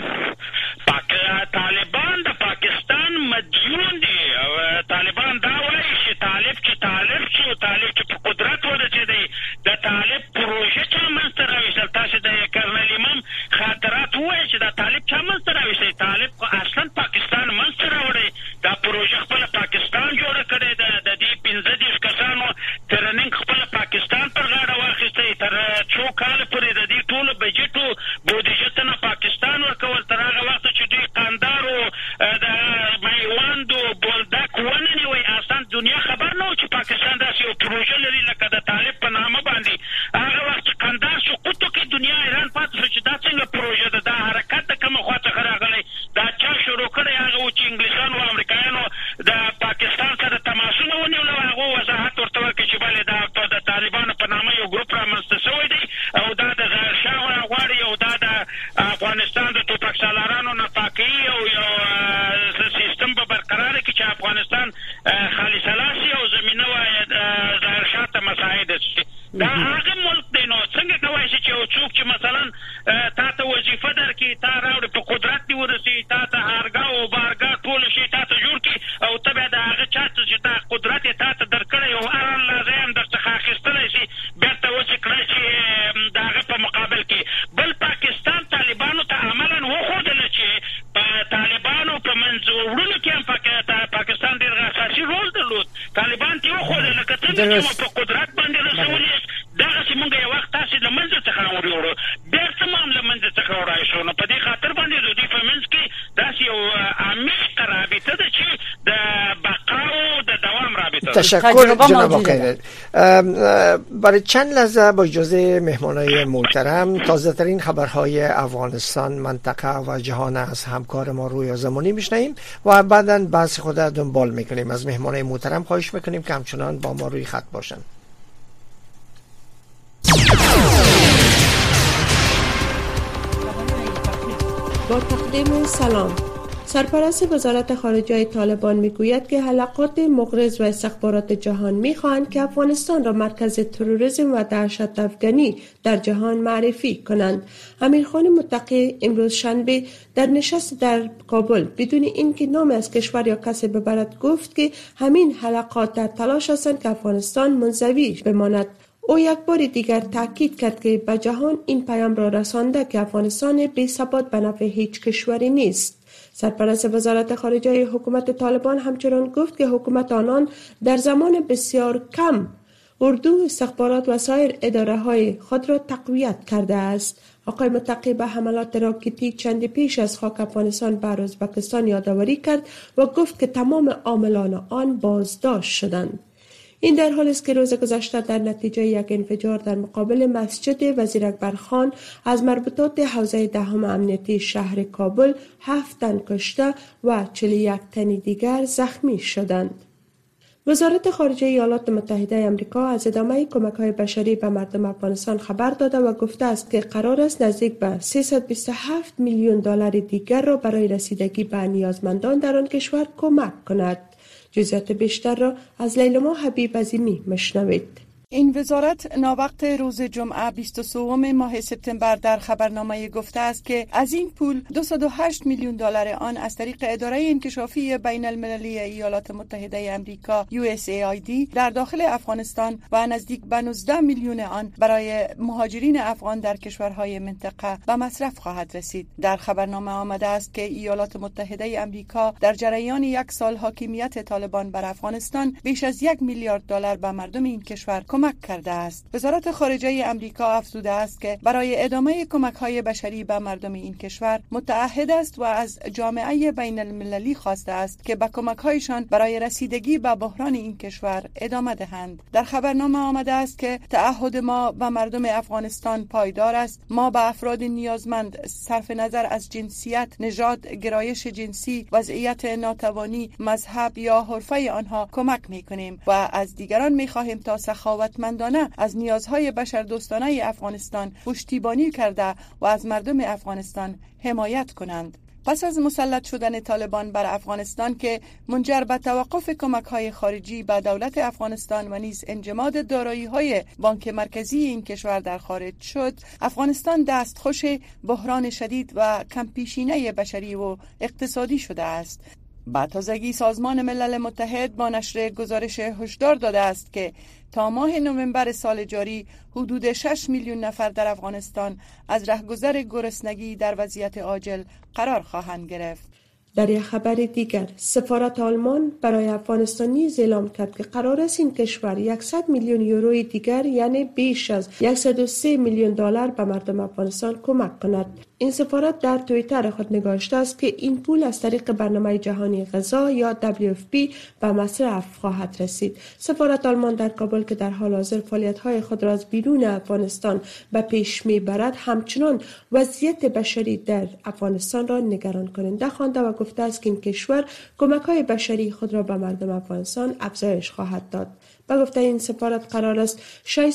طالبان د پاکستان مدیون دي او طالبان دا وایي چې طالب چې په قدرت ورسېدی، د طالب پروژه چا منځته راویستل. تاسو د کرنل امام خاطرات ووایي چې دا طالب چا منځته راویستی؟ طالب خو اصلا پاکستان منځته راوړی، دا پروژه خپله پاکستان جوړه کړې ده. د دې 15 کسانو ترننګ خپله پاکستان پر غاړه واخیستی، تر څو کاله پورې د دې ټولو بجټو بودیجه ته نه پاکستان ورسی، تا ته هرګه او بارګه ټول شي تا ته جوړ کی او ته به د هغه چاته چې تا قدرت تا ته درکړی او هر لازم درڅخه اخیستلی شي بیرته وڅ کړی چې د هغه په مقابل کې. بل پاکستان طالبانو ته عملا وښودله چې په طالبانو په منځ وړلو کې هم پاکستان ډېر اساسي رول درلود. طالبان ته وښودله که څنګه چې په قدرت باندې رسولي دغسې مونږ یو وخت تاسې له منځه څخه وړو بېرته هم له منځه څخه وړای شو. نو په دې خاطر باندې د دوی په منځ کې داسې یو عمیقه رابطه ده چې د بقا و د دوام رابطه ده. تشکر جناب آقای. برای چند لحظه با اجازه مهمانای محترم تازه ترین خبرهای افغانستان، منطقه و جهان از همکار ما رویا زمانی میشنیم و بعداً بحث خود دنبال میکنیم. از مهمانای محترم خواهش میکنیم که همچنان با ما روی خط باشن. با تقدیم سلام. سرپرست وزارت خارجه طالبان میگوید که حلقات مغرض و استخبارات جهان میخواهند که افغانستان را مرکز تروریسم و دهشت افکنی در جهان معرفی کنند. امیرخان متقی امروز شنبه در نشست در کابل بدون اینکه نام از کشور یا کسی ببرد گفت که همین حلقات در تلاش هستند که افغانستان منزوی بماند. او یک بار دیگر تاکید کرد که به جهان این پیام را رسانده که افغانستان بی ثبات به نفع هیچ کشوری نیست. سرپرست وزارت خارجه حکومت طالبان همچنان گفت که حکومت آنان در زمان بسیار کم اردو، استخبارات و سایر اداره های خود را تقویت کرده است. آقای متقی به حملات راکتی چندی پیش از خاک افغانستان بر ازبکستان یادآوری کرد و گفت که تمام عاملان آن بازداشت شدند. این در حالی است که روز گذشته در نتیجه یک انفجار در مقابل مسجد وزیر اکبر خان از مربوطات حوزه دهم امنیتی شهر کابل 7 تن کشته و 41 تن دیگر زخمی شدند. وزارت خارجه ایالات متحده آمریکا از ادامه کمک‌های بشری به مردم افغانستان خبر داده و گفته است که قرار است نزدیک به 327 میلیون دلار دیگر را برای رسیدگی به نیازمندان در آن کشور کمک کند. جزئیات بیشتر را از لیلما حبیب عظیمی مشنوید. این وزارت ناوقت روز جمعه 23 ماه سپتامبر در خبرنامه گفته است که از این پول 208 میلیون دلار آن از طریق اداره انکشافی بین المللی ایالات متحده آمریکا USAID در داخل افغانستان و نزدیک به 19 میلیون آن برای مهاجرین افغان در کشورهای منطقه به مصرف خواهد رسید. در خبرنامه آمده است که ایالات متحده آمریکا در جریان یک سال حاکمیت طالبان بر افغانستان بیش از 1 میلیارد دلار به مردم این کشور کمک کرده است. وزارت خارجه آمریکا افزوده است که برای ادامه کمک‌های بشری به مردم این کشور متعهد است و از جامعه بین المللی خواسته است که به کمک‌هایشان برای رسیدگی به بحران این کشور ادامه دهند. در خبرنامه آمده است که تعهد ما به مردم افغانستان پایدار است. ما به افراد نیازمند صرف نظر از جنسیت، نژاد، گرایش جنسی، وضعیت ناتوانی، مذهب یا حرفه آنها کمک می‌کنیم و از دیگران می‌خواهیم تا سخاوتمندانه از نیازهای بشردوستانه افغانستان پشتیبانی کرده و از مردم افغانستان حمایت کنند. پس از مسلط شدن طالبان بر افغانستان که منجر به توقف کمک‌های خارجی به دولت افغانستان و نیز انجماد دارایی‌های بانک مرکزی این کشور در خارج شد، افغانستان دستخوش بحران شدید و کمپیشینه بشری و اقتصادی شده است. با تازگی سازمان ملل متحد با نشر گزارش هشدار داده است که تا ماه نوامبر سال جاری حدود 6 میلیون نفر در افغانستان از رهگذر گرسنگی در وضعیت عاجل قرار خواهند گرفت. در یک خبر دیگر، سفارت آلمان برای افغانستان نیز اعلام کرد که قرار است این کشور 100 میلیون یورو دیگر یعنی بیش از 103 میلیون دلار به مردم افغانستان کمک کند. این سفارت در توییتر خود نگاشته است که این پول از طریق برنامه جهانی غذا یا WFP به مصرف خواهد رسید. سفارت آلمان در کابل که در حال حاضر فعالیت‌های خود را از بیرون افغانستان به پیش می‌برد، همچنان وضعیت بشری در افغانستان را نگران کننده خوانده و گفته است که این کشور کمک‌های بشری خود را به مردم افغانستان افزایش خواهد داد. به گفته این سفارت قرار است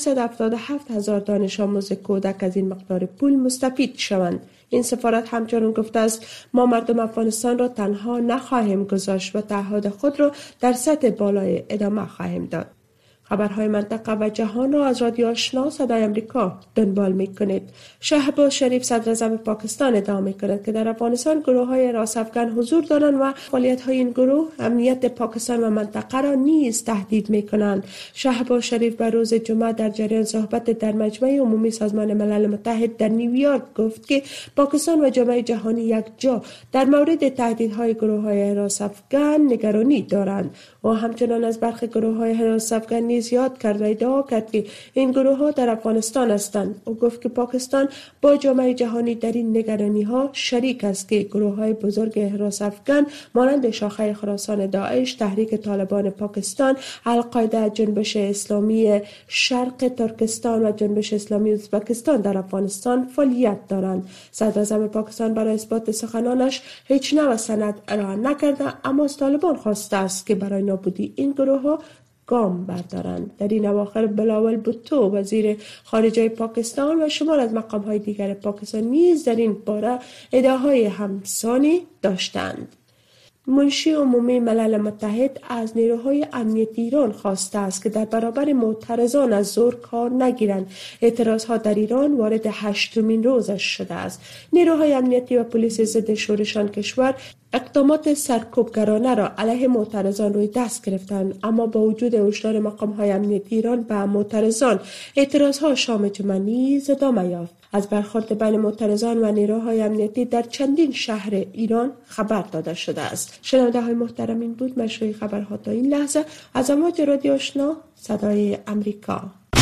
677,000 دانش آموز کودک از این مقدار پول مستفید شوند. این سفارت همچنین گفته است ما مردم افغانستان را تنها نخواهیم گذاشت و تعهد خود را در سطح بالای ادامه خواهیم داد. خبرهای منطقه و جهان را از رادیو آشنا صدای امریکا دنبال می‌کنید. شهباز شریف صدراعظم پاکستان ادعا می‌کند که در افغانستان گروه‌های راست افغان حضور دارند و فعالیت‌های این گروه امنیت پاکستان و منطقه را نیز تهدید می‌کنند. شهباز شریف بر روز جمعه در جریان صحبت در مجمع عمومی سازمان ملل متحد در نیویورک گفت که پاکستان و جامعه جهانی یک جا در مورد تهدیدهای گروه‌های راست افغان نگرانی دارند و همچنان از برخی گروه‌های راست افغان نیز یاد کرد و ادعا کرد که این گروه‌ها در افغانستان هستند. او گفت که پاکستان با جامعه جهانی در این نگرانی‌ها شریک است که گروه‌های بزرگ راست افغان مانند شاخه خراسان داعش، تحریک طالبان پاکستان، القاعده، جنبش اسلامی شرق ترکستان و جنبش اسلامی ازبکستان در افغانستان فعالیت دارند. صدراعظم پاکستان برای اثبات سخنانش هیچ نوع سند ارائه نکرده، اما از طالبان خواسته است که برای نابودی این گروه‌ها گام بردارند. در این اواخر بلاول بھٹو وزیر خارجه پاکستان و شمار از مقام‌های دیگر پاکستان نیز در این باره ادعاهای همسانی داشتند. منشی عمومی ملل متحد از نیروهای امنیتی ایران خواسته است که در برابر معترضان از زور کار نگیرند. اعتراضها در ایران وارد 8مین روزش شده است. نیروهای امنیتی و پلیس ضد شورشان کشور اقدامات سرکوبگرانه را علیه معترضان روی دست گرفتند، اما با وجود هشدار مقام‌های امنیتی ایران به معترضان، اعتراضها شام جمعه نیز ادامه یافت. از برخورد بین معترضان و نیروهای امنیتی در چندین شهر ایران خبر داده شده است. شنونده‌های محترم، این بود مشروع خبرها تا این لحظه از امواج رادیو آشنا صدای امریکا.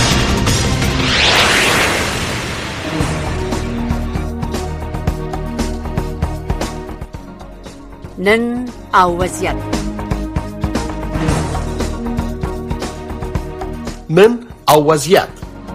نن او وضعیت. نن او وضعیت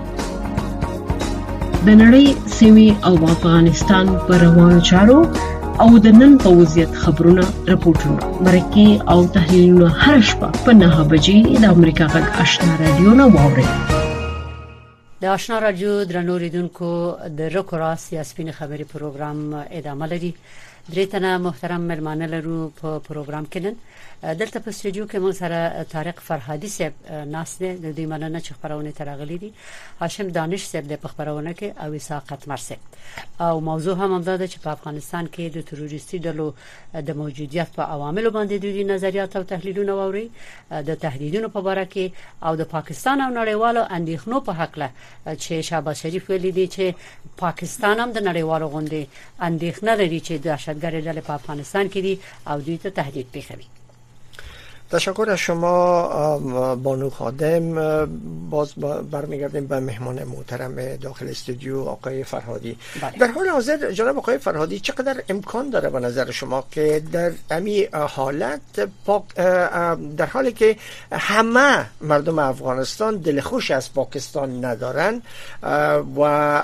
د نړۍ سیمې او افغانستان پر روانو چارو او د نن په وضعیت خبرونه راپورټونه مرکه او تحلیلونه هر شپه په 9 بجې د امریکا غږ آشنا رادیو نه واورئ. د آشنا رادیو درنو ریدونکو د رکوراس یا سپین خبري پروګرام ادامه لري. دریتنه محترم ملمانه لرو په پروګرام کې نن دلته په استودیو کې موږ سره طارق فرهادي صاحب ناس دي د دې مننه چې خبرونه ترغلي دي، هاشم دانش صاحب د خبرونه کې او اسحاق قتمر صاحب. او موضوع هم ده چې په افغانستان کې د تروریستي ډلو د موجودیت په عواملو باندې د نظریات او تحلیلونه ووري، د تهدیدونو په اړه کې او د پاکستان او نړیوالو اندېښنو په حق له چې شهباز شریف ویلي دي چې پاکستان هم د نړیوالو غونډې اندېښنه لري چې دهشتګرد ډلې په افغانستان کې دي او دوی ته تهدید پیښوي. تشکر از شما بانو خادم. باز برمیگردیم به مهمان محترم داخل استودیو آقای فرهادی. در حال حاضر جناب آقای فرهادی چقدر امکان داره به نظر شما که در همین حالت در حالی که همه مردم افغانستان دل خوش از پاکستان ندارن و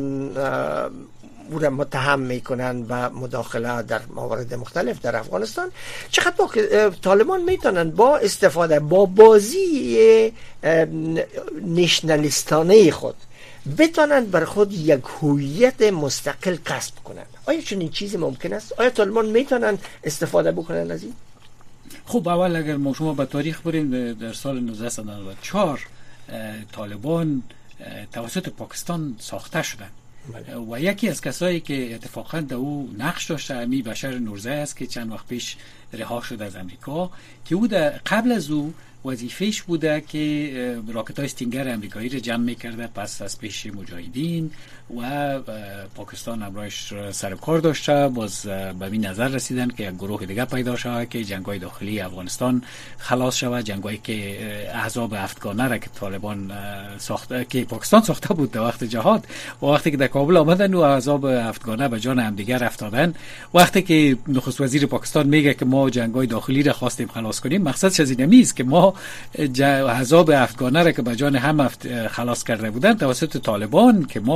او را متهم میکنن و مداخله در موارد مختلف در افغانستان، چقدر طالبان میتونن با استفاده با بازی نشنالیستانه خود بتونن بر خود یک هویت مستقل کسب کنن؟ آیا چنین چیزی ممکن است؟ آیا طالبان میتونن استفاده بکنن از این؟ خب اول اگر ما شما به تاریخ بریم، در سال 1994 طالبان توسط پاکستان ساخته شدند و یکی از کسایی که اتفاقا در او نقش داشته امی بشر نورزی است که چند وقت پیش رها شد از امریکا، که او قبل از او وظیفهش بوده که راکت‌های استینگر امریکایی را جمع می‌کرده پس از پیش مجاهدین و پاکستان امرایش سر کار داشته. باز به این نظر رسیدن که یک گروه دیگه پیدا شود که جنگ‌های داخلی افغانستان خلاص شود، جنگ‌هایی که احزاب هفتگانه را که طالبان ساخته که پاکستان ساخته بود در وقت جهاد و وقتی که در کابل آمدن و احزاب هفتگانه به جان همدیگر افتادن. وقتی که نخست وزیر پاکستان میگه که ما جنگ‌های داخلی را خواستیم خلاص کنیم، مقصدش از این نیست که ما احزاب افغانه را که به جان هم خلاص کرده بودند توسط طالبان که ما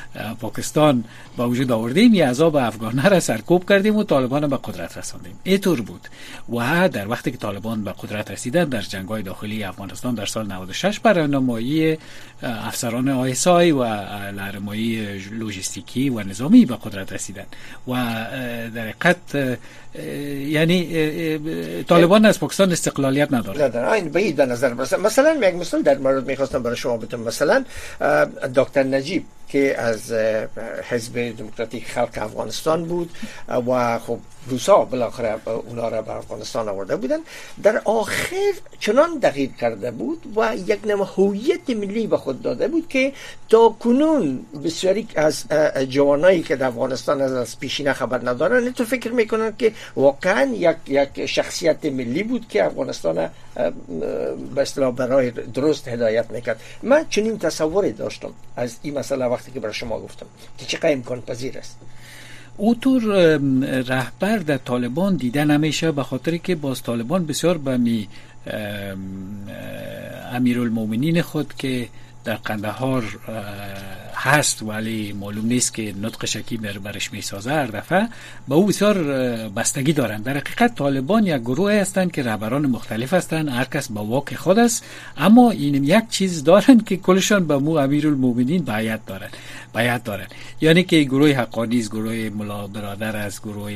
پاکستان با وجود آوردیم، یه عذاب افغانه را سرکوب کردیم و طالبان به قدرت رساندیم. اینطور بود. و در وقتی که طالبان به قدرت رسیدن در جنگ‌های داخلی افغانستان در سال 96 برنامه‌ای افسران آیسای و لهرمایی لوجستیکی و نظامی به قدرت رسیدن و در حقیقت یعنی طالبان از پاکستان استقلالیت نداره. این بعید به نظر مثلا یک مثال در مورد میخواستم برای شما بگم. مثلا دکتر نجیب که از حزب دموکراتیک خلق افغانستان بود و خب روسا بالاخره اونا را به افغانستان آورده بودن، در آخر چنان دقیق کرده بود و یک نوع هویت ملی به خود داده بود که تا کنون بسیاری از جوانایی که در افغانستان از پیشینه خبر ندارن تو فکر میکنن که واقعا یک شخصیت ملی بود که افغانستان به اصطلاح برای درست هدایت میکرد. من چنین تصوری داشتم از این مسئله وقتی که برای شما گفتم که چقدر امکان پذیر است. او طور رهبر در طالبان دیده نمیشه، به خاطر که باز طالبان بسیار به امیرالمومنین خود که در قندهار هست ولی معلوم نیست که نطق شکی برش میسازه هر دفعه، با او بسیار بستگی دارند. در حقیقت طالبان یک گروه هستند که رهبران مختلف هستند، هر کس با واک خود است، اما این یک چیز دارند که کلشان به مو امیرالمومنین بیعت دارند. یعنی که گروه حقانی است، گروه ملا برادر است، گروه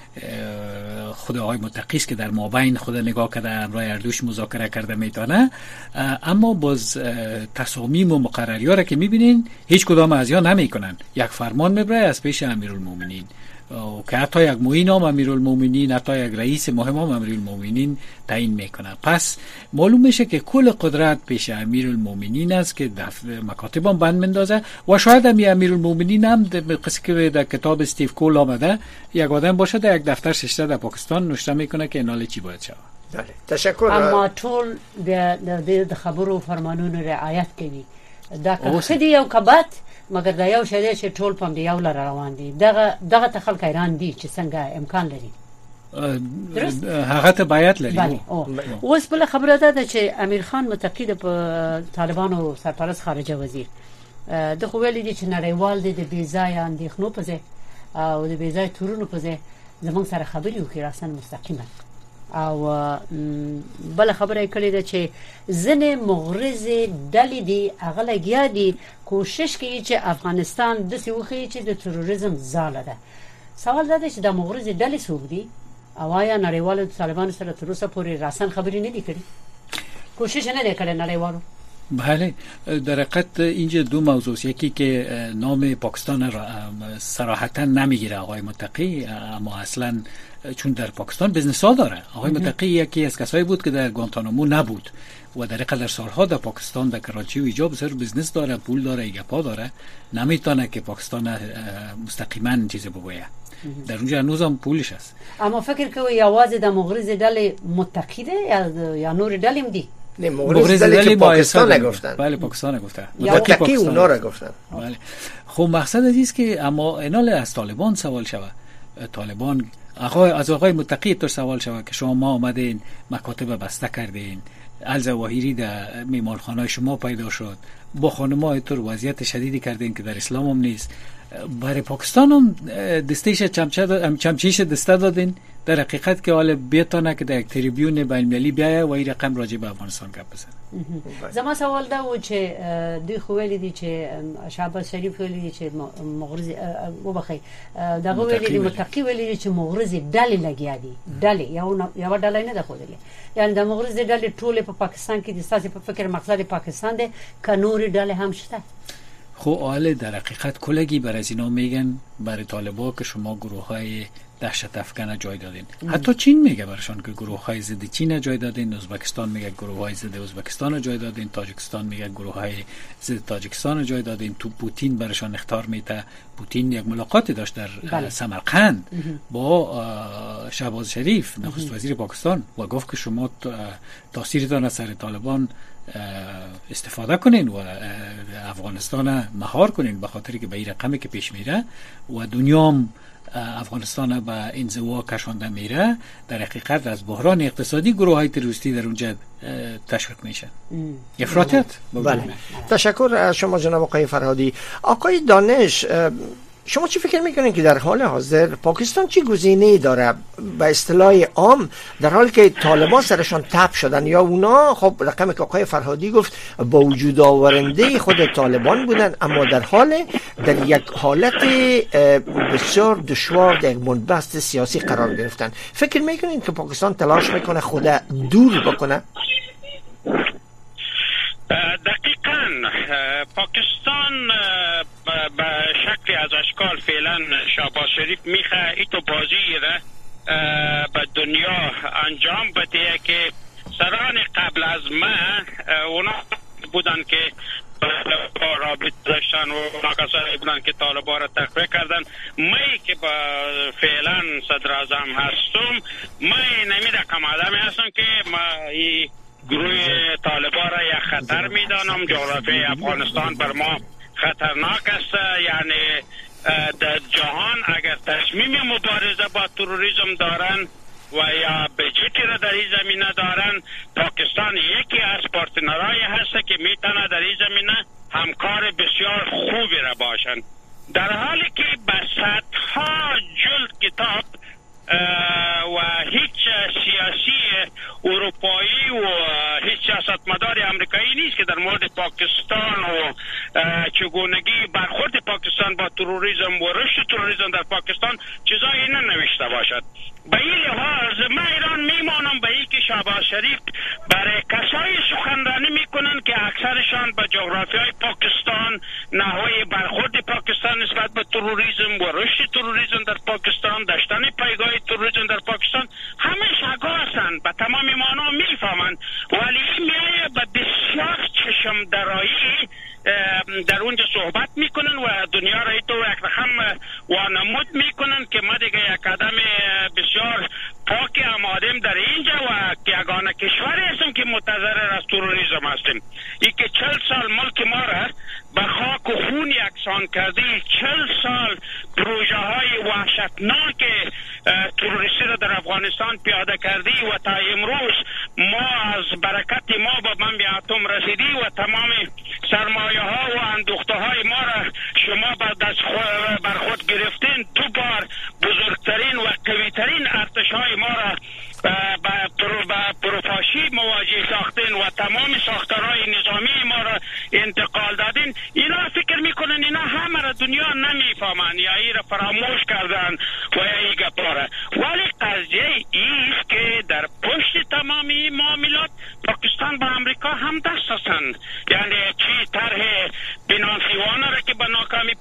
خود آقای متقی است که در مابین خود نگاه کرده امرای اردوش مذاکره کرده میتونه، اما باز تصامیم و مقرری‌ها را که میبینین هیچ کدام از یا نمیکنن. یک فرمان میبره از پیش امیرالمومنین که حتی یک معین هم امیرالمومنین، حتی یک رئیس مهم هم امیرالمومنین تعیین میکنه. پس معلوم میشه که کل قدرت پیش امیرالمومنین است که مکاتب هم بند مندازه و شاید هم امیرالمومنین هم قصه که در کتاب استیو کول آمده یک آدم باشه در یک دفتر ششته در پاکستان نوشته میکنه که ایناله چی باید شود. بله تشکر. اما ټول د خبرو فرمانونو رعایت کوي دا خدي یو کبات مګر دا یو شې چې ټول پم دی یو لر روان دي دغه تخلق ایران دي چې څنګه امکان لري هغه ته بیعت لري. اوس بل خبره ده چې امیر خان متقی د طالبانو سرپرست خارجه وزیر د خو ویل دي چې نړیوال دي د بیزای اندېښنو په ځای او د بیزای تورونو په ځای زموږ سره خبرې وکړي راسن مستقیما. او بل خبره کړې ده چې ځنې مغرض ډلې دي هغه لګیا دي کوشش کوي چې افغانستان د سیوخي چې د تروریزم ځاله ده. سوال دا دی چې د مغرض ډلې څوک دي او آیا نړیوالو طالبانو سره تر اوسه پورې راسن خبرې نه دي کړې، کوشش نه دی کړی نړیوالو؟ بله در حقیقت اینجا دو موضوع است، یکی که نام پاکستان را صراحتا نمیگیره آقای متقی، اما اصلا چون در پاکستان بزنس ها داره. آقای متقی یکی از کسایی بود که در گوانتانامو نبود و در قدر سالها در پاکستان در کراچی و اینجا بسیار بزنس داره، پول داره، ایگپا داره، نمیتونه که پاکستان مستقیما چیز بگویه. در اونجا هنوز هم پولش هست. اما فکر کوي आवाज د مغرض ډلې متقی ده یا نور ډلې دي؟ نه مغرض ډلې پاکستان نگفتن. بله پاکستان نگفتن، متقی اونا را گفتن. بله خب مقصد است که اما اینال از طالبان سوال شود، طالبان از آقای متقی تو سوال شود که شما آمدین مکاتب بسته کردین، الزواهری در میمانخانه شما پیدا شد، با خانم‌های تو وضعیت شدیدی کردین که در اسلام هم نیست، برای پاکستان هم دستیش چمچیش دسته دادین، در حقیقت که حالا بیتانه که در یک تریبیون بین المللی بیایه و این رقم راجع به افغانستان گپ بزنه. زما سوال دا و چې دوی خو ویل دي چې شهباز شریف ویل دي چې مغرض وبخي دغه ویل دي متقی ویل دي چې مغرض ډلې لګیا دي، ډلې یو ډلې نه ده خو دي، یعنی د مغرض ډلې ټول په پاکستان کې د ساسي په فکر مقصد پاکستان ده که نور ډلې هم شته. خب آله در حقیقت کلگی بر از اینا میگن برای طالبا که شما گروه های دهشت افکن جای دادین. حتی چین میگه برشان که گروه های ضد چین جای دادین، ازبکستان میگه گروه های ضد ازبکستان جای دادین، تاجیکستان میگه گروه های ضد تاجیکستان جای دادین. تو پوتین برشان اختار میته. پوتین یک ملاقاتی داشت در سمرقند با شهباز شریف نخست وزیر پاکستان و گفت که شما تاثیرتان از سر طالبان استفاده کنین و افغانستان مهار کنین، به خاطر که به این رقمی که پیش میره و دنیا افغانستان به انزوا کشانده میره، در حقیقت از بحران اقتصادی گروه های تروریستی در اونجا تشویق میشن. افراطیت. بله. تشکر از شما جناب آقای فرهادی. آقای دانش، شما چی فکر میکنین که در حال حاضر پاکستان چی گزینه‌ای داره به اصطلاح عام در حالی که طالبان سرشان تپ شدن، یا اونا خب رقمی که آقای فرهادی گفت با وجود آورنده خود طالبان بودن اما در یک حالت بسیار دشوار در بنبست سیاسی قرار گرفتن؟ فکر میکنین که پاکستان تلاش میکنه خود دور بکنه؟ دقیقاً پاکستان به شکل از اشکال فعلا شهباز شریف میخواه ایتو بازی را به دنیا انجام بده که سران قبل از ما اونا بودن که با رابط داشتن و اونا کسایی بودن که طالبان را تخریب کردن. می که با فعلا صدر اعظم هستم، می نمی رقم آدمی هستم که ما گروه طالبان را یک خطر میدانم. جغرافی افغانستان بر ما خطرناک است. یعنی در جهان اگر تصمیم مبارزه با تروریسم دارن و یا بجتی را در این زمینه دارن، پاکستان یکی از پارتنرهای هست که میتونه در این زمینه همکار بسیار خوبی را باشن. در حالی که به صدها جلد کتاب و هیچ سیاسی اروپایی و هیچ سیاستمدار امریکایی نیست که در مورد پاکستان و چگونگی برخورد پاکستان با تروریسم و رشد تروریسم در پاکستان چیزایی ننوشته باشد. به این لحاظ من ایران میمانم به این که شهباز شریف برای کسایی سخنرانی میکنن که اکثرشان به جغرافیای پاکستان، نحوه برخورد پاکستان نسبت به تروریسم و رشد تروریسم در پاکستان، داشتن پایگاه تروریسم در پاکستان، همه شگاه هستند، به تمام معنا میفهمند، ولی میایه به بسیار چشم درایی در اونجا صحبت میکنن و دنیا را تو یک رقم وانمود میکنن که ما دیگه یک قدم بسیار پاک آمادیم در اینجا و یگانه کشوری هستیم که متضرر از تروریسم هستیم. ای که 40 سال ملک ما را به خاک و خون یکسان کردی، 40 سال پروژه های وحشتناک تروریستی را در افغانستان پیاده کردی و تا امروز ما از برکت ما به منبع اتم رسیدی و تمام سرمایه ها و اندوخته های ما را شما بر خود گرفتین. 2 بار بزرگترین و قویترین ارتش های ما را با پروفاشی مواجه ساختین و تمام ساختارهای نظامی ما را انتقال دادین. اینا فکر میکنن اینا همه را دنیا نمیفهمن یا ای را فراموش کردن و یا ای گپاره. ولی قضیه ایست که در پشت تمامی معاملات پاکستان با امریکا هم دست هستند. یعنی چی طرح بنانسیوانه را که به ناکامی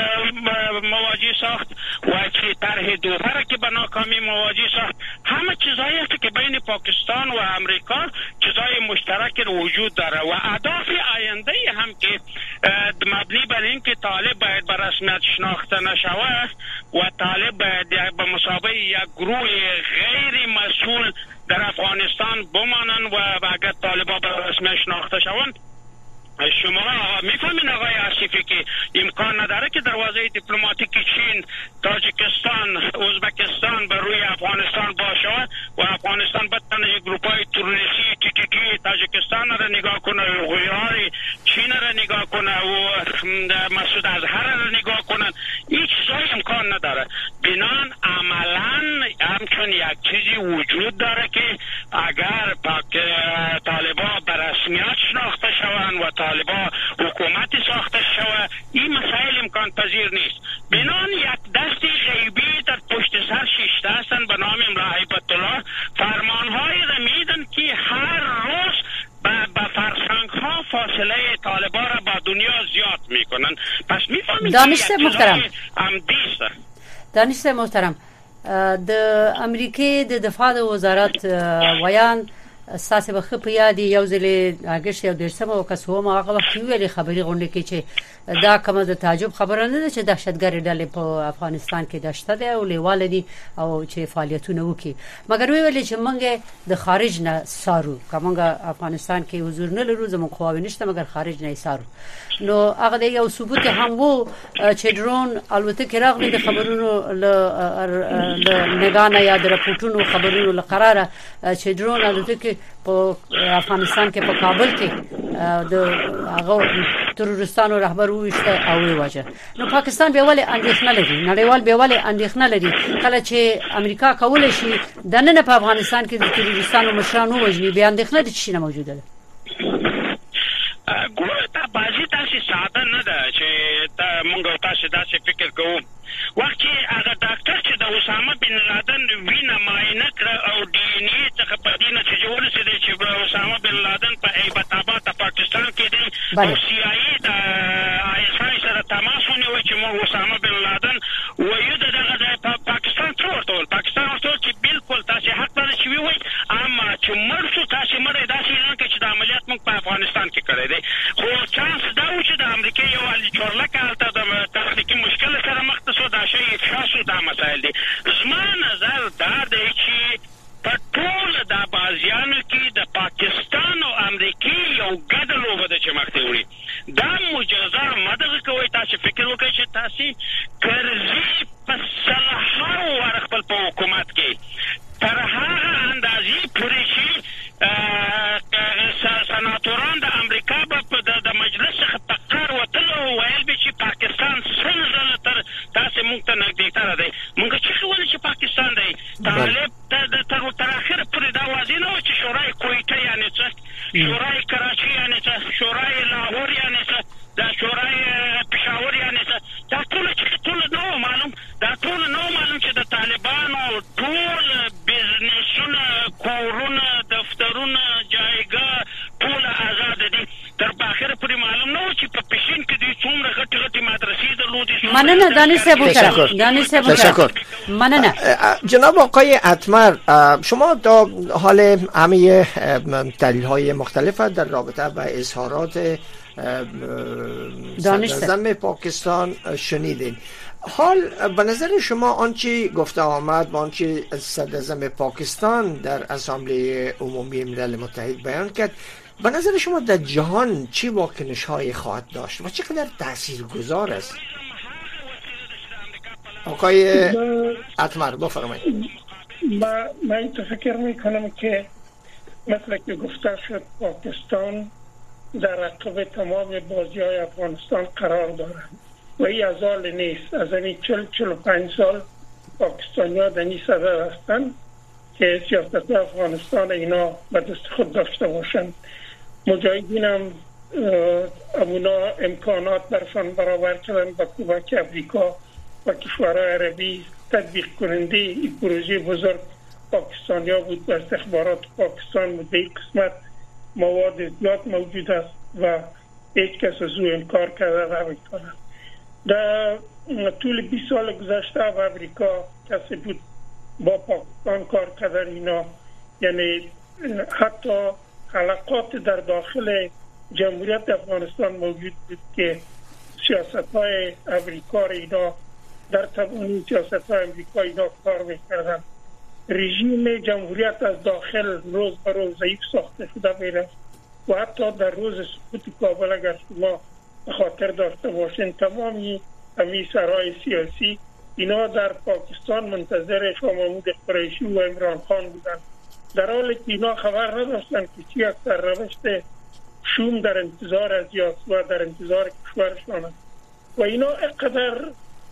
مواجه ساخت و چی طرح دوباره را که به ناکامی مواجه ساخت، همه چیزایی هست که بین پاکستان و امریکا چیزای مشترک وجود داره و اهداف آینده هم که مبنی بر این که طالب باید به رسمیت شناخته نشوه و طالب باید به مسابقه یک گروه غیر مسئول در افغانستان بمانن و اگر طالبا به رسمیت شناخته شوند، شما میفهمین آقای آصفی که امکان نداره که دروازه دیپلماتیک چین، تاجیکستان، ازبکستان بر روی افغانستان باشه و افغانستان بتونه گروپای تروریستی تیکیکی تاجیکستان را نگاه کنه و غیاری چین را نگاه کنه و مسعود اظهر را نگاه کنن. این چیزای امکان نداره. بنان عملا همچون یک چیزی وجود داره که اگر طالبا به رسمیت شناخته شوند و طالبا حکومتی ساخته شود، این مسائل امکان پذیر نیست. بنان یک دستی غیبی در پشت سر شیشته هستند به نام امراه هیبت الله، فرمانهایی را میدن که هر روز با فرسنگ ها فاصله طالبا را با دنیا زیاد میکنن. پس میفهمید دانشته محترم دانشته محترم د امریکای د دفاع د وزارت ویان اساس به خپ یادي یو ځل اگست یو درسمه او کسو ما هغه وخت ویلي خبري غونډه کې چې دا کومه د تعجب خبره نه ده چې دهشتګري ډلې په افغانستان کې دشته ده او لیواله دي او چې فعالیتونه وکړي مګر ویل چې موږ د خارج نه سارو کومه افغانستان کې حضور نه لرو زموږ خو نشته مګر خارج نه سارو نو هغه د یو ثبوت هم وو چې ډرون الوتکه راغلي د خبرونو ل نگانه یا د راپورټونو خبرونو لقراره چې ډرون الوتکه په افغانستان کې په کابل کې د هغه ترورستانو رهبر وشته او ویواجه نو پاکستان به ولې اندېښنه لري نړیوال به ولې اندېښنه لري کله چې امریکا کول شي د نن په افغانستان کې د ترورستانو مشرانو وجني به اندېښنه د چي نه موجوده ده ګوره تا بازي تاسو ساده نه ده چې مونږ تاسو داسې فکر کوو وخت چې هغه ډاکټر چې د اسامه بن لادن وینه معاینه کړ او ډي ان اي څخه په دې نتیجه ورسېده چې اسامه بن لادن په ایبټ آباد پاکستان کې دی او سی آی ای د آی اس آی سره تماس ونیوي چې مو اسامه بن لادن وایي دغه د پاکستان ټول پاکستان ټول چې بالکل تاسو حق لرئ چې وي اما چې مرشو تاسو مړ داسې نه کې چې د عملیات موږ په افغانستان کې کړی دی خو چانس دا و چې د امریکا یو علي چورلک حالت د تخنیکی مشکل سره مخ ته شو دا شی افشاسو دا مسائل دي زما نظر دا دی چې په ټول د بازیانو کې د پاکستان او امریکا یو ګډ لوبه ده چې مخ ته وړي دا مجازه مدغه کوي تاسو فکر وکړئ چې تاسو کرزي په صلاح او خپل په حکومت کې تر هغه اندازې پورې شي سناتوران د امریکا په د مجلس څخه تقرر وتلو ویل به چې پاکستان څنګه تر تاسو موږ ته نږدې تر دی موږ چې ولې چې پاکستان دی طالب تر اخر پورې دا واضح نه و چې شورای کویټه یعنی څه شورای کراچي یعنی څه شورای لاهور یعنی څه دا شورای پېښور یعنی څه دا ټول نو معلوم دا ټول نو معلوم چې د طالبانو ټول بزنسونه کورونه دفترونه جایګاه ټول آزاد دي تر اخر پورې معلوم نه و چې په پېښین کې دوی څومره غټي مدرسې درلودې مننه دانش صاحب مننه جناب آقای اتمر شما تا حال همه دلایل مختلف در رابطه با اظهارات صدراعظم پاکستان شنیدین حال به نظر شما آنچه گفته آمد و آنچه صدراعظم پاکستان در اسامبله عمومی ملل متحد بیان کرد به نظر شما در جهان چه واکنش هایی خواهد داشت و چقدر تاثیرگذار است؟ آقای اتمر بفرمایید. من فکر میکنم که مثل که گفته شد پاکستان در رقب تمام بازی های افغانستان قرار دارد و این از حال نیست. از این 40-45 سال پاکستانی ها در این صدر هستند که سیاست افغانستان اینا به دست خود داشته باشند. مجاهدین هم اونا امکانات برشان برابر کردن با کمک امریکا و کشورهای عربی تطبیق کننده این پروژه بزرگ پاکستانی ها بود و استخبارات پاکستان بود. به این قسمت مواد زیاد موجود است و هیچ کس از او انکار کرده نمی‌کند. در طول 20 سال گذشته و امریکا کسی بود با پاکستان کار کردن اینا، یعنی حتی حلقات در داخل جمهوریت افغانستان موجود بود که سیاست های امریکا را اینا در تبعین سیاست های امریکا اینا کار میکردن. رژیم جمهوریت از داخل روز به روز ضعیف ساخته شده میره و حتی در روز سقوط کابل اگر شما خاطر داشته باشین تمامی همین سرای سیاسی اینا در پاکستان منتظر شاه محمود قریشی و عمران خان بودن، در حالی که اینا خبر نداشتن که چی از سرنوشت شوم در انتظار از یاسو در انتظار کشورشان است و اینا اقدر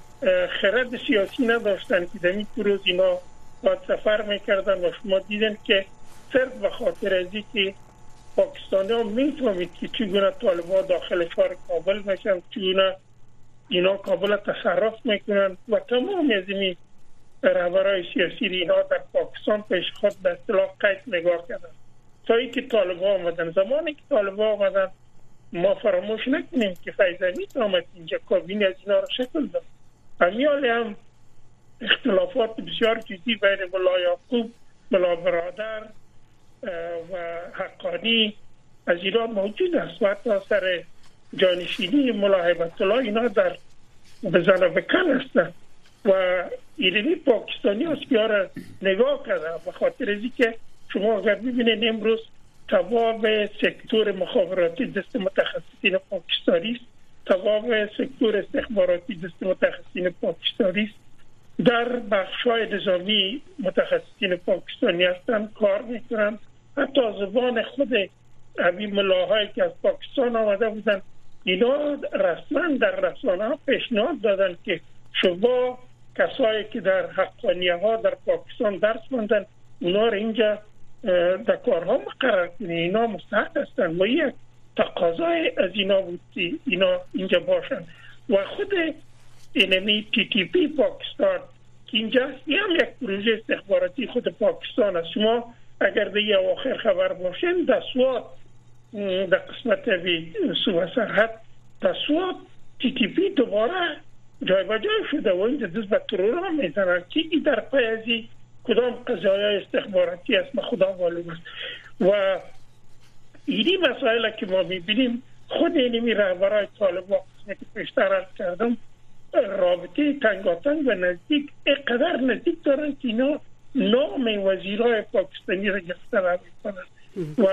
خرد سیاسی نداشتن که در این روز اینا باید سفر میکردن و شما دیدن که صرف به خاطر ازی که پاکستانی ها میفهمید که چگونه طالبان داخل شهر کابل میشن، چگونه اینا کابل تصرف میکنن و تمام از این رهبرهای سیاسی اینا در پاکستان پیش خود به اصطلاح قید نگاه کردن تا ای که طالبان آمدن. زمانی که طالبان آمدن ما فراموش نکنیم که فیض حمید آمد اینجا، کابینه از اینا را شکل داد. همیالی هم اختلافات بسیار جدی بین ملا یعقوب، ملا برادر و حقانی از ایران موجود است و حتی سر جانشینی ملا هیبت الله اینا در بزن و بکن هستند و ایرانی پاکستانی اسکیار نگاه کرده. به خاطر ازی که شما اگر ببینید امروز تمام سکتور مخابراتی دست متخصصین پاکستانی است، تمام سکتور استخباراتی دست متخصصین پاکستانی است، در بخش‌های نظامی متخصصین پاکستانی هستند کار میکنند. حتی زبان خود همین ملاهایی که از پاکستان آمده بودن اینا رسما در رسانه ها پیشنهاد دادن که شما کسایی که در حقانیه ها در پاکستان درس خوندن اونا رو اینجا در کارها مقرر کنید، اینا مستحق هستند و یک تقاضای از اینا بود که اینا اینجا باشن. و خود اینمی TTP پاکستان که اینجا هم یک پروژه استخباراتی خود پاکستان است. شما اگر دیگه آخر خبر باشین در سوات در قسمت سوه سرحد در سوات TTP دوباره جای به جای شده و اینجا دست به ترور هم میزنن که این در پای ازی کدام قضایای استخباراتی است ما خدا معلوم است. و اینی مسائل که ما میبینیم خود اینمی رهبرای طالبان که پیشتر عرض کردم رابطه تنگاتنگ و نزدیک اقدر نزدیک دارن که اینا نام وزیرای پاکستانی را گرفتن میکنن و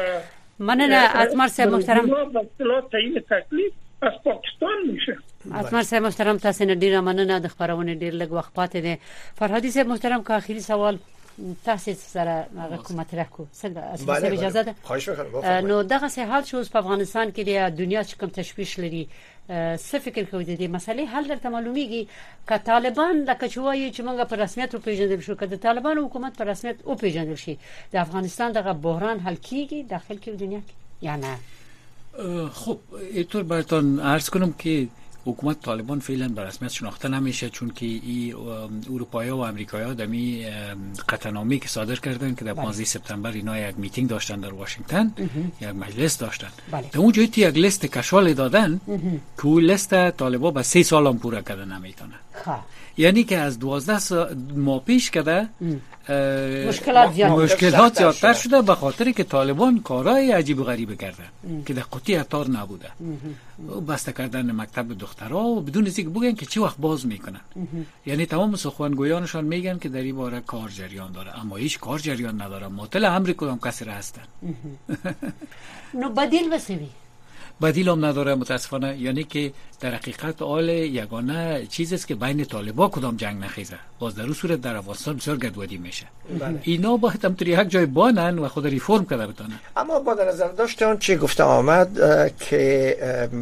اتمر صاحب محترم با اصطلاح تعیین تکلیف از پاکستان میشه. اتمر صاحب محترم تاسو نه ډیره مننه د خبرونه ډیر لږ وخت پاتې دی. فرهادي صاحب محترم که اخیری سوال تاسو سره حکومت راکو څنګه اجازه ده؟ خواهش می‌کنم. نو دغه سه حال شو په افغانستان کې د دنیا چې کوم تشویش لري څه فکر کوي د دې مسلې حل درته معلومیږي که طالبان لکه چوي چې موږ په رسمیت او پیژندل شو که د طالبان حکومت په رسمیت او پیژندل شي د افغانستان دغه بحران حل کیږي داخل کې دنیا کې یا نه؟ خب اینطور براتون عرض کنم که حکومت طالبان فعلا به رسمیت شناخته نمیشه چون که اروپایی‌ها و آمریکایی‌ها دمی قطعنامه‌ای که صادر کردن که در 15 سپتامبر اینا یک میتینگ داشتن در واشنگتن یک مجلس داشتن در اونجا یک لیست کشال دادن که اون لیست طالبان به 3 سال هم پوره کردن نمیتونه. یعنی که از 12 ماه پیش کده مشکلات زیادتر شده به خاطر که طالبان کارهای عجیب و غریب کردن که در قطعی اتار نبوده، بسته کردن مکتب دخترها و بدون اینکه بگن که چه وقت باز میکنن. یعنی تمام سخنگویانشان میگن که در این باره کار جریان داره اما هیچ کار جریان نداره، معطل امر کدام کسی را هستن. نو بدیل وسوی بدیل هم نداره متاسفانه. یعنی که در حقیقت آل یگانه چیز است که بین طالبان کدام جنگ نخیزه، باز در اون صورت در افغانستان بسیار گدودی میشه. اینا باید هم یک جای بانن و خود ریفرم کرده بتانن. اما با در نظر داشتن چه گفته آمد که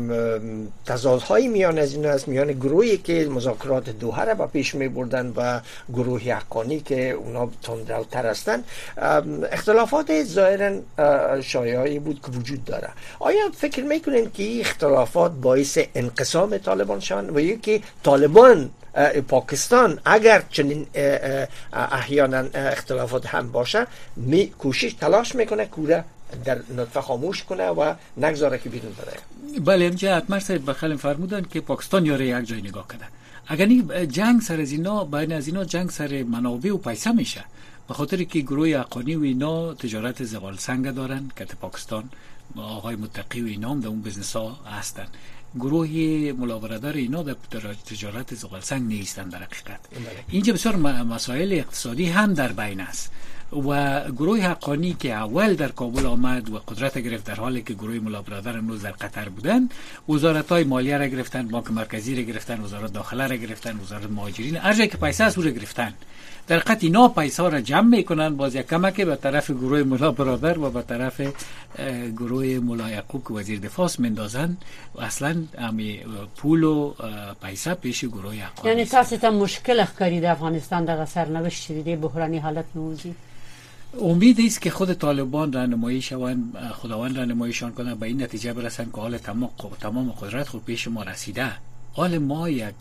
تضادهای میان از این از میان گروهی که مذاکرات دوحه را با پیش می بردن و گروه حقانی که اونا تندروتر هستن، اختلافات ظاهرا شایعی بود که وجود داره. آیا فکر میکنین که اختلافات باعث انقسام طالبان شون و یکی طالبان پاکستان اگر چنین احیانا اختلافات هم باشه کوشش تلاش میکنه کوره در نطفه خاموش کنه و نگذاره که بیرون بره؟ بله، اینجا اتمر صاحب بخلم فرمودن که پاکستان یاره یک جای نگاه کنه. اگر این جنگ سر از اینا بین از اینا جنگ سر منابع و پیسه میشه، به خاطر که گروه حقانی و اینا تجارت زغال سنگ دارن که پاکستان آقای متقی و اینا هم در اون بزنس ها هستن. گروه ملاورادار اینا در تجارت زغال سنگ نیستن در حقیقت. اینجا بسیار مسائل اقتصادی هم در بین است و گروه حقانی که اول در کابل آمد و قدرت گرفت در حالی که گروه ملاورادار امروز در قطر بودن، وزارت‌های مالیه را گرفتن، بانک مرکزی را گرفتن، وزارت داخله را گرفتن، وزارت مهاجرین، هر جایی که پیسه است او را گرفتن. در حقیقت اینا پیسه را جمع میکنن، باز یک کمک به طرف گروه ملا برادر و به طرف گروه ملا یعقوب که وزیر دفاع مندازن و اصلا امی پول و پیسه پیش گروه یعقوب. یعنی تاسو ته مشکل ښکاري د افغانستان دغه سرنوشت دی بحرانی حالت نوزی؟ امید است که خود طالبان رهنمایی شوند، خداوند رهنماییشان کنه به این نتیجه برسن که حال تمام قدرت خود پیش ما رسیده. حال ما یک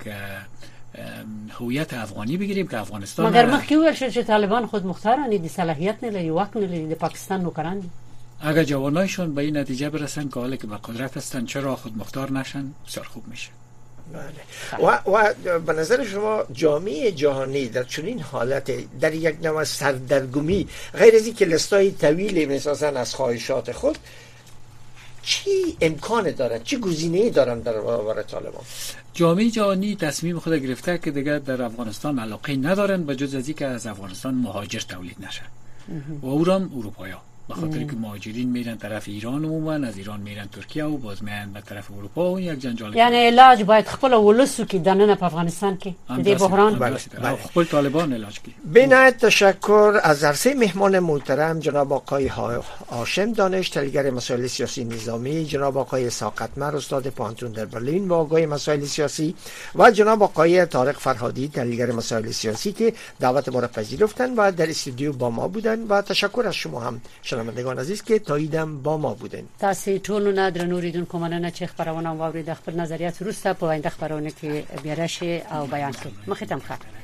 هویت افغانی بگیریم که افغانستان مگر مخکې ویل شو چې طالبان خود مختارن دي، صلاحیت نه لري، واک نه لري، د پاکستان نوکران دي. اگر جوانایشون به این نتیجه برسن که حالا که به قدرت هستن چرا خود مختار نشن، بسیار خوب میشه. و به نظر شما جامعه جهانی در چنین حالت در یک نوع سردرگمی غیر از اینکه لستای طویلی میسازن از خواهشات خود، چی امکان دارن، چی گزینه‌ای دارن در برابر طالبان؟ جامعه جهانی تصمیم خود گرفته که دیگه در افغانستان علاقه ندارن به جز از اینکه از افغانستان مهاجر تولید نشه و اونم اروپایا، به خاطر که مهاجرین میرن طرف ایران، عموما از ایران میرن ترکیه و باز میان به طرف اروپا و یک جنجال. یعنی علاج باید خپل ولسو کې دننه په افغانستان کې د بحران خپل طالبان علاج کی. بنایت تشکر از عرصه مهمان محترم جناب آقای هاشم دانش، تحلیلگر مسائل سیاسی نظامی، جناب آقای ساقطمر استاد پانتون در برلین و آقای مسائل سیاسی و جناب آقای طارق فرهادی تحلیلگر مسائل سیاسی که دعوت ما را پذیرفتند و در استودیو با ما بودند و تشکر از شما هم شنوندگان عزیز که تاییدم با ما بودین. تاسو ټول نه درنو ریدونکو مننه چې خبرونه واورید، خپل نظریات وروسته په آینده خبرونه کې بیا راشي او بیان کړئ. مخه تم ښه.